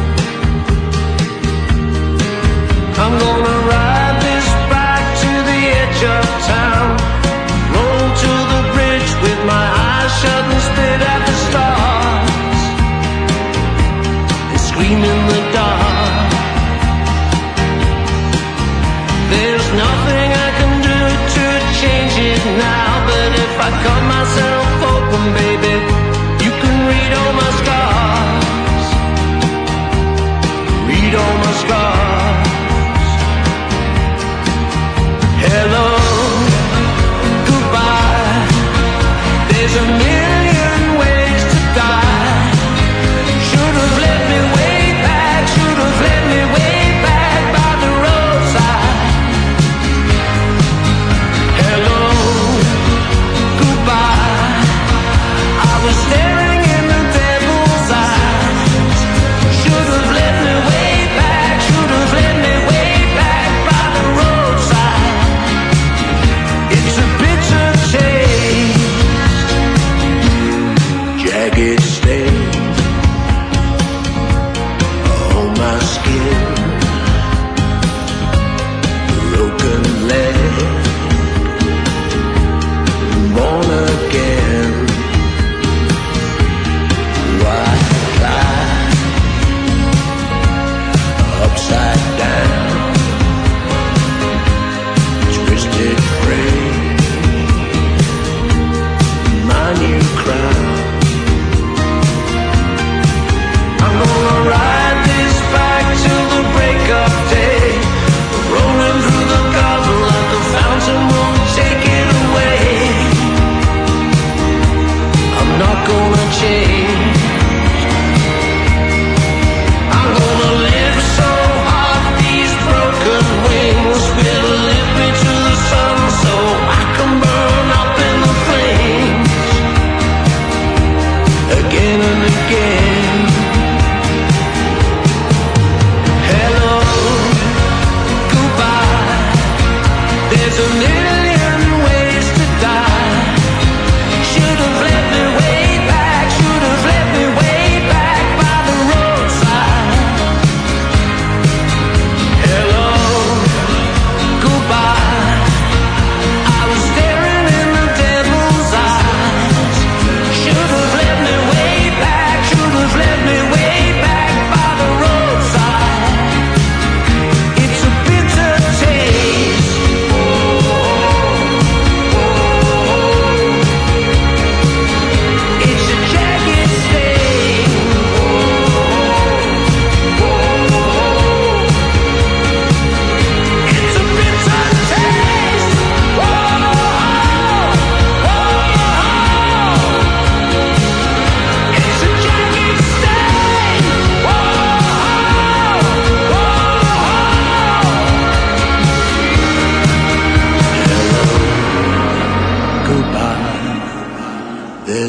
S3: I'm gonna ride this bike to the edge of town, roll to the bridge with my eyes shut and spit at the stars, and scream in the dark. There's nothing I can do to change it now, but if I cut myself open, baby, you can read all my scars. Read all my scars. Hello, goodbye. There's a million ways to die. Should have let me way back. Should have let me way back by the roadside. Hello, goodbye. I was staring in the devil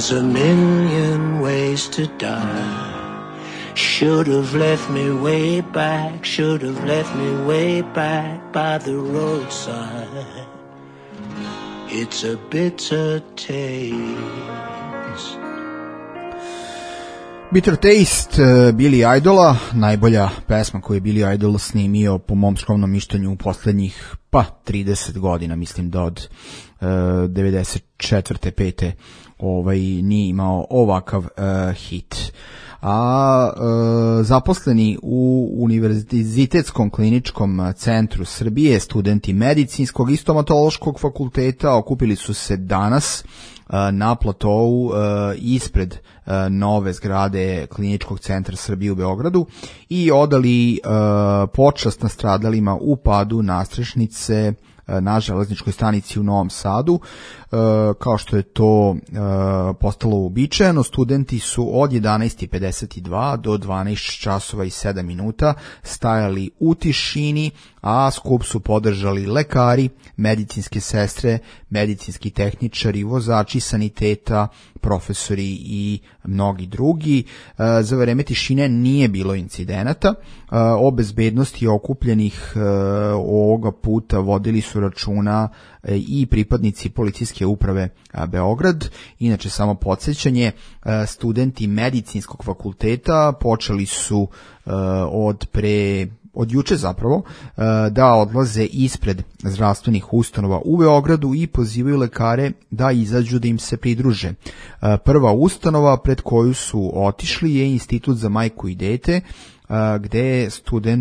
S10: There's a million ways to die. Should have left me way back, should have left me way back by the roadside. It's a bitter taste.
S6: Bitter Taste, Billy Idola, najbolja pesma koju je Billy Idol snimio po mom skromnom mišljenju u poslednjih 30 godina, mislim da od 94. 5. nije imao ovakav hit. A zaposleni u Univerzitetskom kliničkom centru Srbije, studenti medicinskog i stomatološkog fakulteta okupili su se danas na platovu ispred nove zgrade Kliničkog centra Srbije u Beogradu i odali počast nastradalima u padu nastrešnice na železničkoj stanici u Novom Sadu. Kao što je to postalo uobičajeno, studenti su od 11:52 do 12 časova i 7 minuta stajali u tišini, a skup su podržali lekari, medicinske sestre, medicinski tehničari, vozači saniteta, profesori i mnogi drugi. Za vreme tišine nije bilo incidenata. O bezbednosti okupljenih ovoga puta vodili su računa i pripadnici policijske uprave Beograd. Inače, samo podsjećanje, studenti medicinskog fakulteta počeli su od juče zapravo da odlaze ispred zdravstvenih ustanova u Beogradu i pozivaju lekare da izađu da im se pridruže. Prva ustanova pred koju su otišli je Institut za majku i dete, gde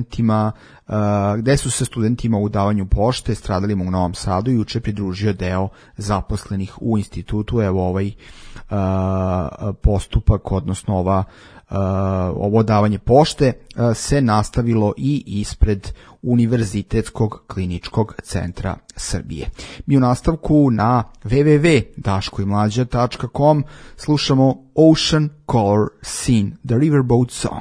S6: su se studentima u davanju pošte stradalima u Novom Sadu juče pridružio deo zaposlenih u institutu. Evo ovaj postupak, odnosno ovo davanje pošte se nastavilo i ispred Univerzitetskog kliničkog centra Srbije. Mi u nastavku na www.daškoimlađa.com slušamo Ocean Color Scene, The Riverboat Song.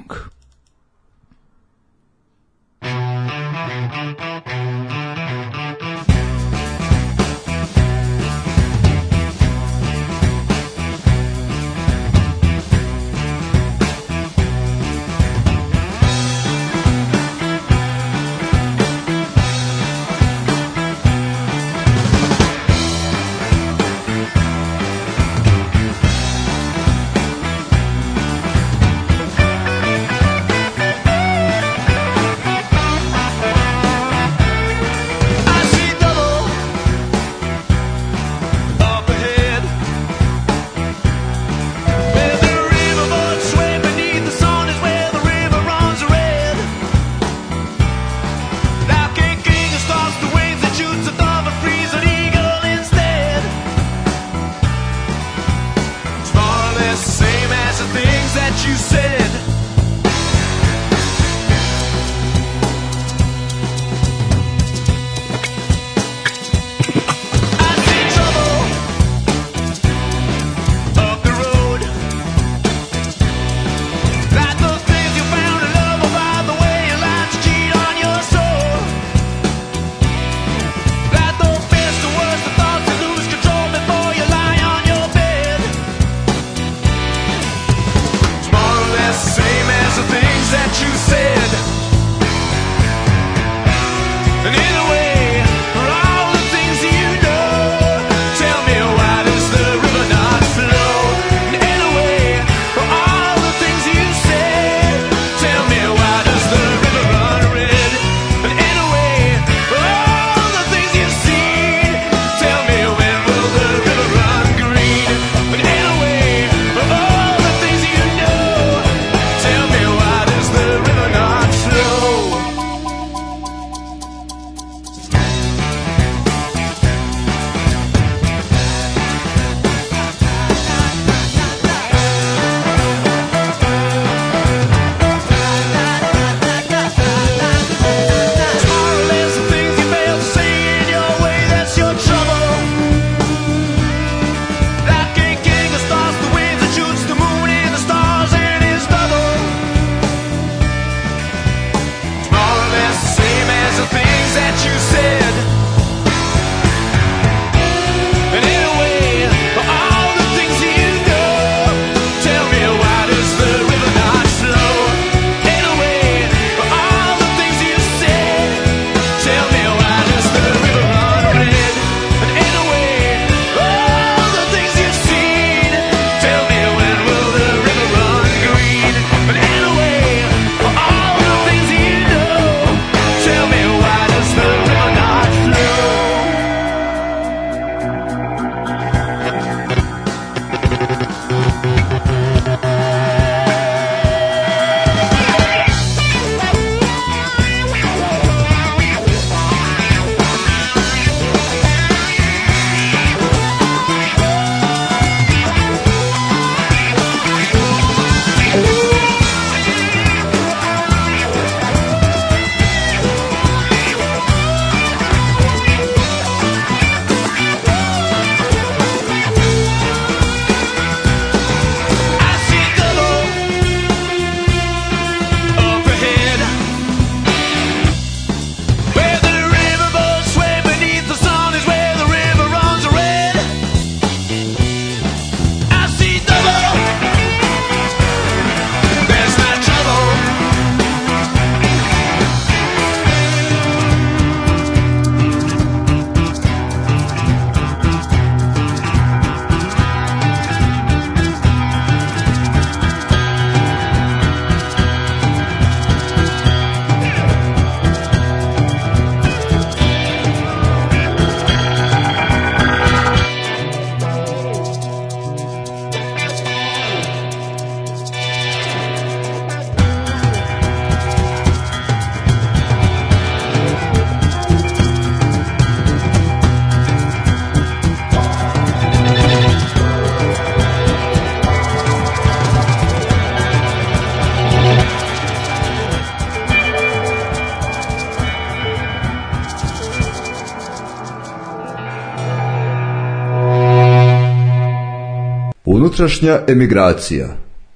S8: Unutrašnja emigracija.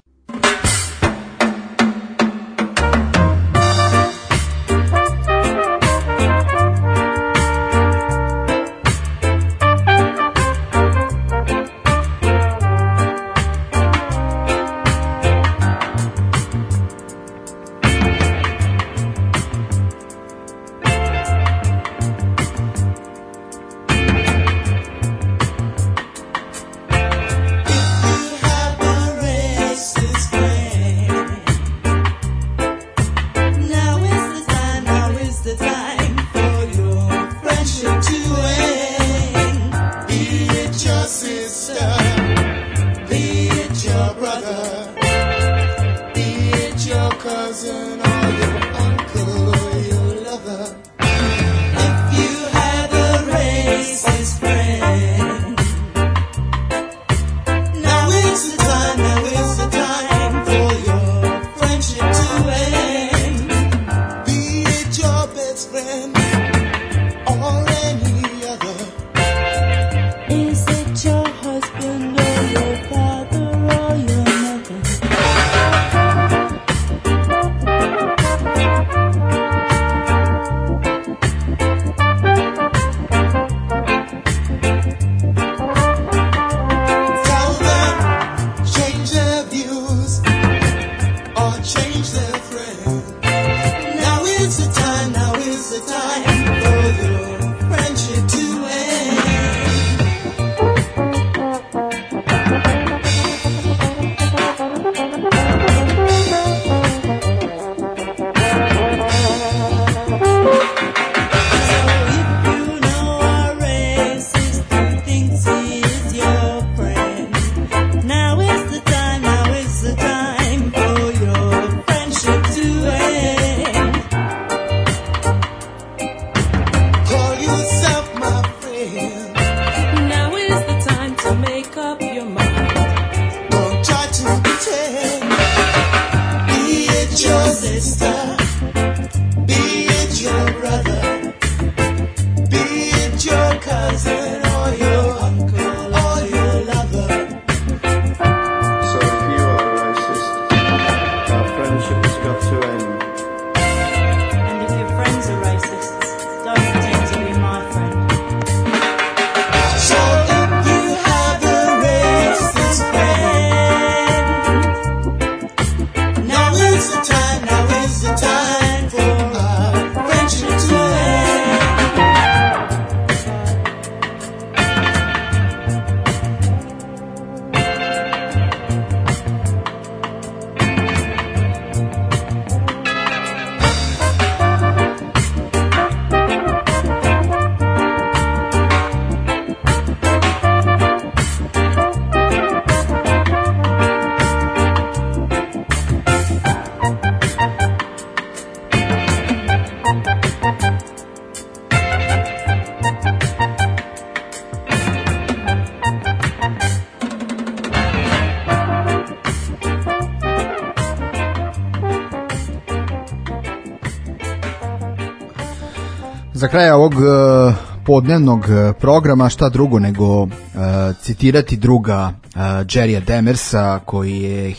S6: Za kraj ovog podnevnog programa šta drugo nego citirati druga Jerrya Demersa koji je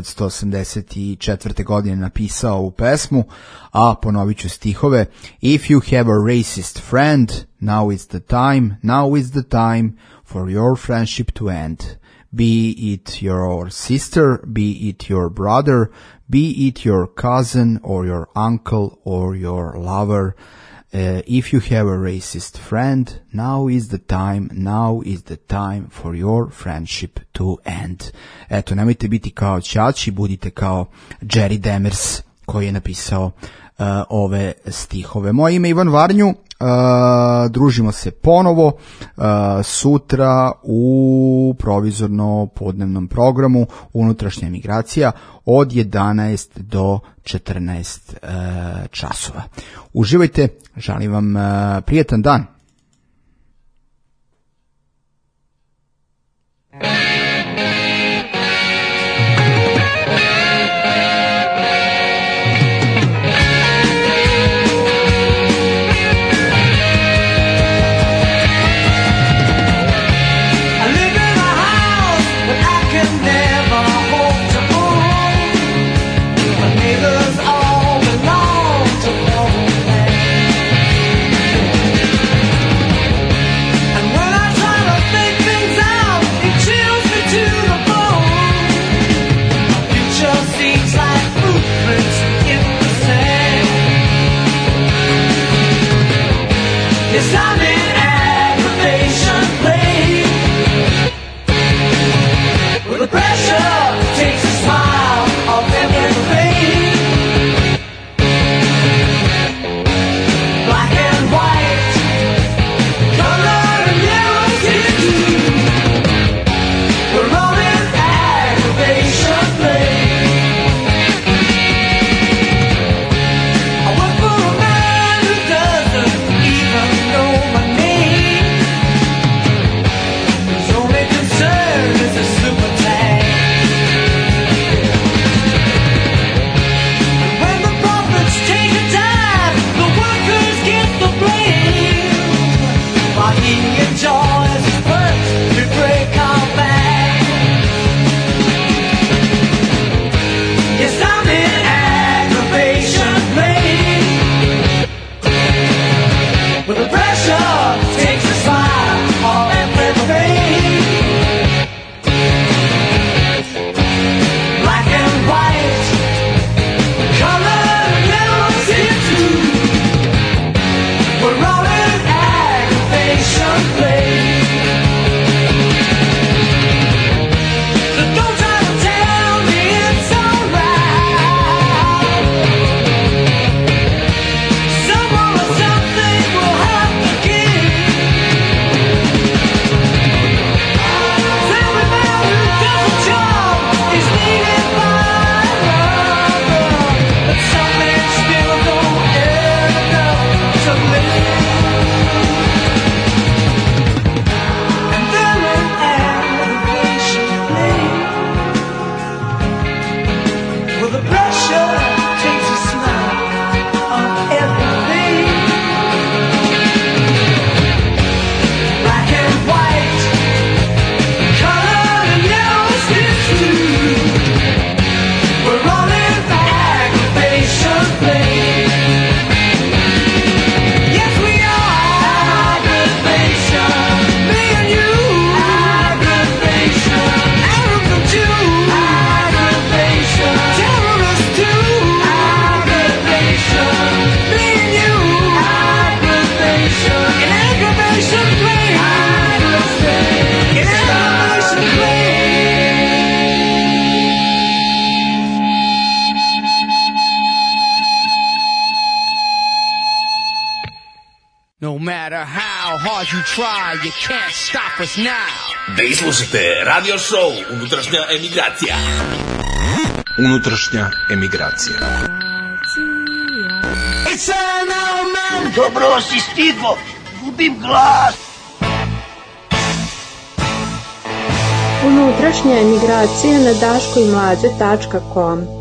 S6: 1984. godine napisao u pesmu, a ponovit ću stihove. If you have a racist friend, now is the time for your friendship to end. Be it your sister, be it your brother, be it your cousin or your uncle or your lover. If you have a racist friend, now is the time for your friendship to end. Eto, nemojte biti kao ćaći, budite kao Jerry Demers koji je napisao ove stihove. Moje ime je Ivan Varnju, družimo se ponovo sutra u provizorno podnevnom programu Unutrašnja emigracija od 11 do 14 časova. Uživajte, želim vam prijetan dan.
S3: I live in a house that I can Yes, I'm in aggravation plane. Well, the pressure takes a smile off every face. Black and white, color and yellow too. We're all in aggravation plane. I work for a man who doesn't even know my name. His only concern is a super tag. And when the profits take a dive, the workers get the blame. While he enjoys his work to break our back. Yes, I'm in aggravation plane. With the pressure takes a smile off every face. Black and white, color and yellow too. We're all in aggravation plane. So don't try to tell me it's alright. Someone or something will have to give. Tell me man who does a job is needed by another, but some men still don't care enough to live. And they're in aggravation plane. Well, the pressure takes a smile off everything. Black and white, color and yellow too. We're all in aggravation plane. Yes, we are aggravation. Me and you, aggravation. Arabs and Jews, aggravation. Terrorists too, aggravation. Me and you, aggravation. In aggravation plane, aggravation. In aggravation plane.
S1: No matter how hard you try, you can't stop us now.
S2: Vi slušate radio show Unutrašnja emigracija.
S21: Unutrašnja emigracija.
S3: Dobro si stigo, gubim glas.
S22: Unutrašnja emigracija na daškoimlađe.com